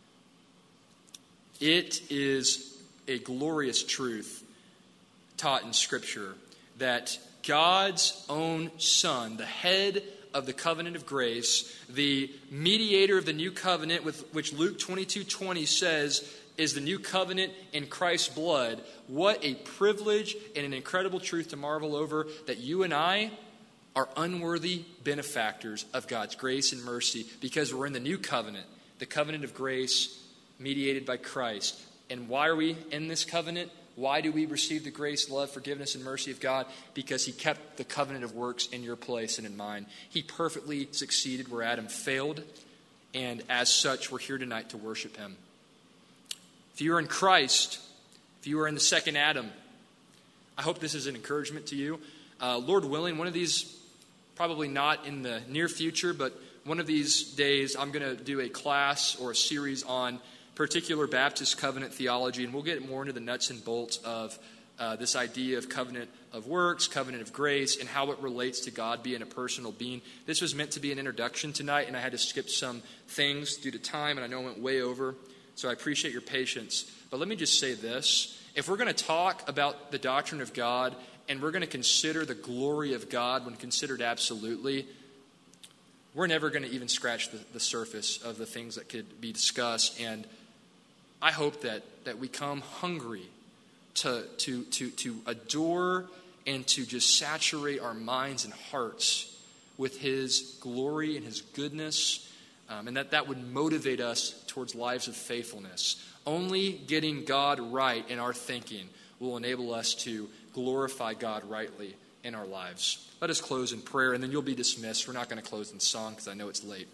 It is a glorious truth taught in Scripture that God's own Son, the head of the covenant of grace, the mediator of the new covenant, with which Luke twenty-two twenty says is the new covenant in Christ's blood. What a privilege and an incredible truth to marvel over, that you and I are unworthy benefactors of God's grace and mercy because we're in the new covenant, the covenant of grace mediated by Christ. And why are we in this covenant? Why do we receive the grace, love, forgiveness, and mercy of God? Because he kept the covenant of works in your place and in mine. He perfectly succeeded where Adam failed, and as such, we're here tonight to worship him. If you are in Christ, if you are in the second Adam, I hope this is an encouragement to you. Uh, Lord willing, one of these, probably not in the near future, but one of these days, I'm going to do a class or a series on particular Baptist covenant theology, and we'll get more into the nuts and bolts of uh, this idea of covenant of works, covenant of grace, and how it relates to God being a personal being. This was meant to be an introduction tonight, and I had to skip some things due to time, and I know I went way over, so I appreciate your patience. But let me just say this. If we're going to talk about the doctrine of God, and we're going to consider the glory of God when considered absolutely, we're never going to even scratch the, the surface of the things that could be discussed. And I hope that, that we come hungry to, to, to, to adore and to just saturate our minds and hearts with his glory and his goodness, um, and that that would motivate us towards lives of faithfulness. Only getting God right in our thinking will enable us to glorify God rightly in our lives. Let us close in prayer, and then you'll be dismissed. We're not going to close in song because I know it's late.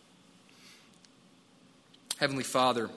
Heavenly Father,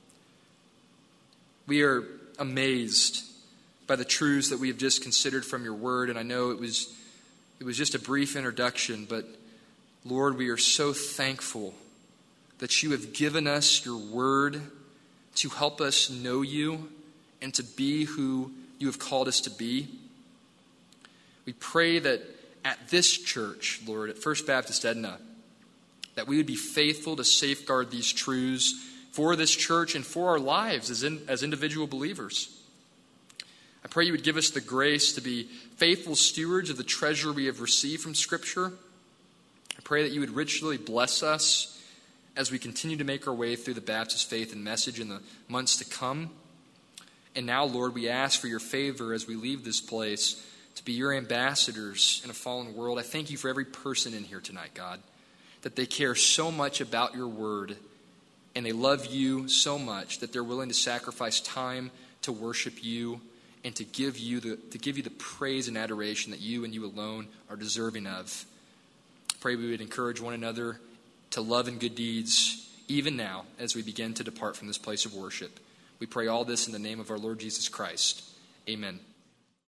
we are amazed by the truths that we have just considered from your word, and I know it was it was just a brief introduction, but Lord, we are so thankful that you have given us your word to help us know you and to be who you have called us to be. We pray that at this church, Lord, at First Baptist Edna, that we would be faithful to safeguard these truths for this church and for our lives as, in, as individual believers. I pray you would give us the grace to be faithful stewards of the treasure we have received from Scripture. I pray that you would richly bless us as we continue to make our way through the Baptist faith and message in the months to come. And now, Lord, we ask for your favor as we leave this place to be your ambassadors in a fallen world. I thank you for every person in here tonight, God, that they care so much about your word and they love you so much that they're willing to sacrifice time to worship you and to give you the to give you the praise and adoration that you and you alone are deserving of. I pray we would encourage one another to love and good deeds even now as we begin to depart from this place of worship. We pray all this in the name of our Lord Jesus Christ. Amen.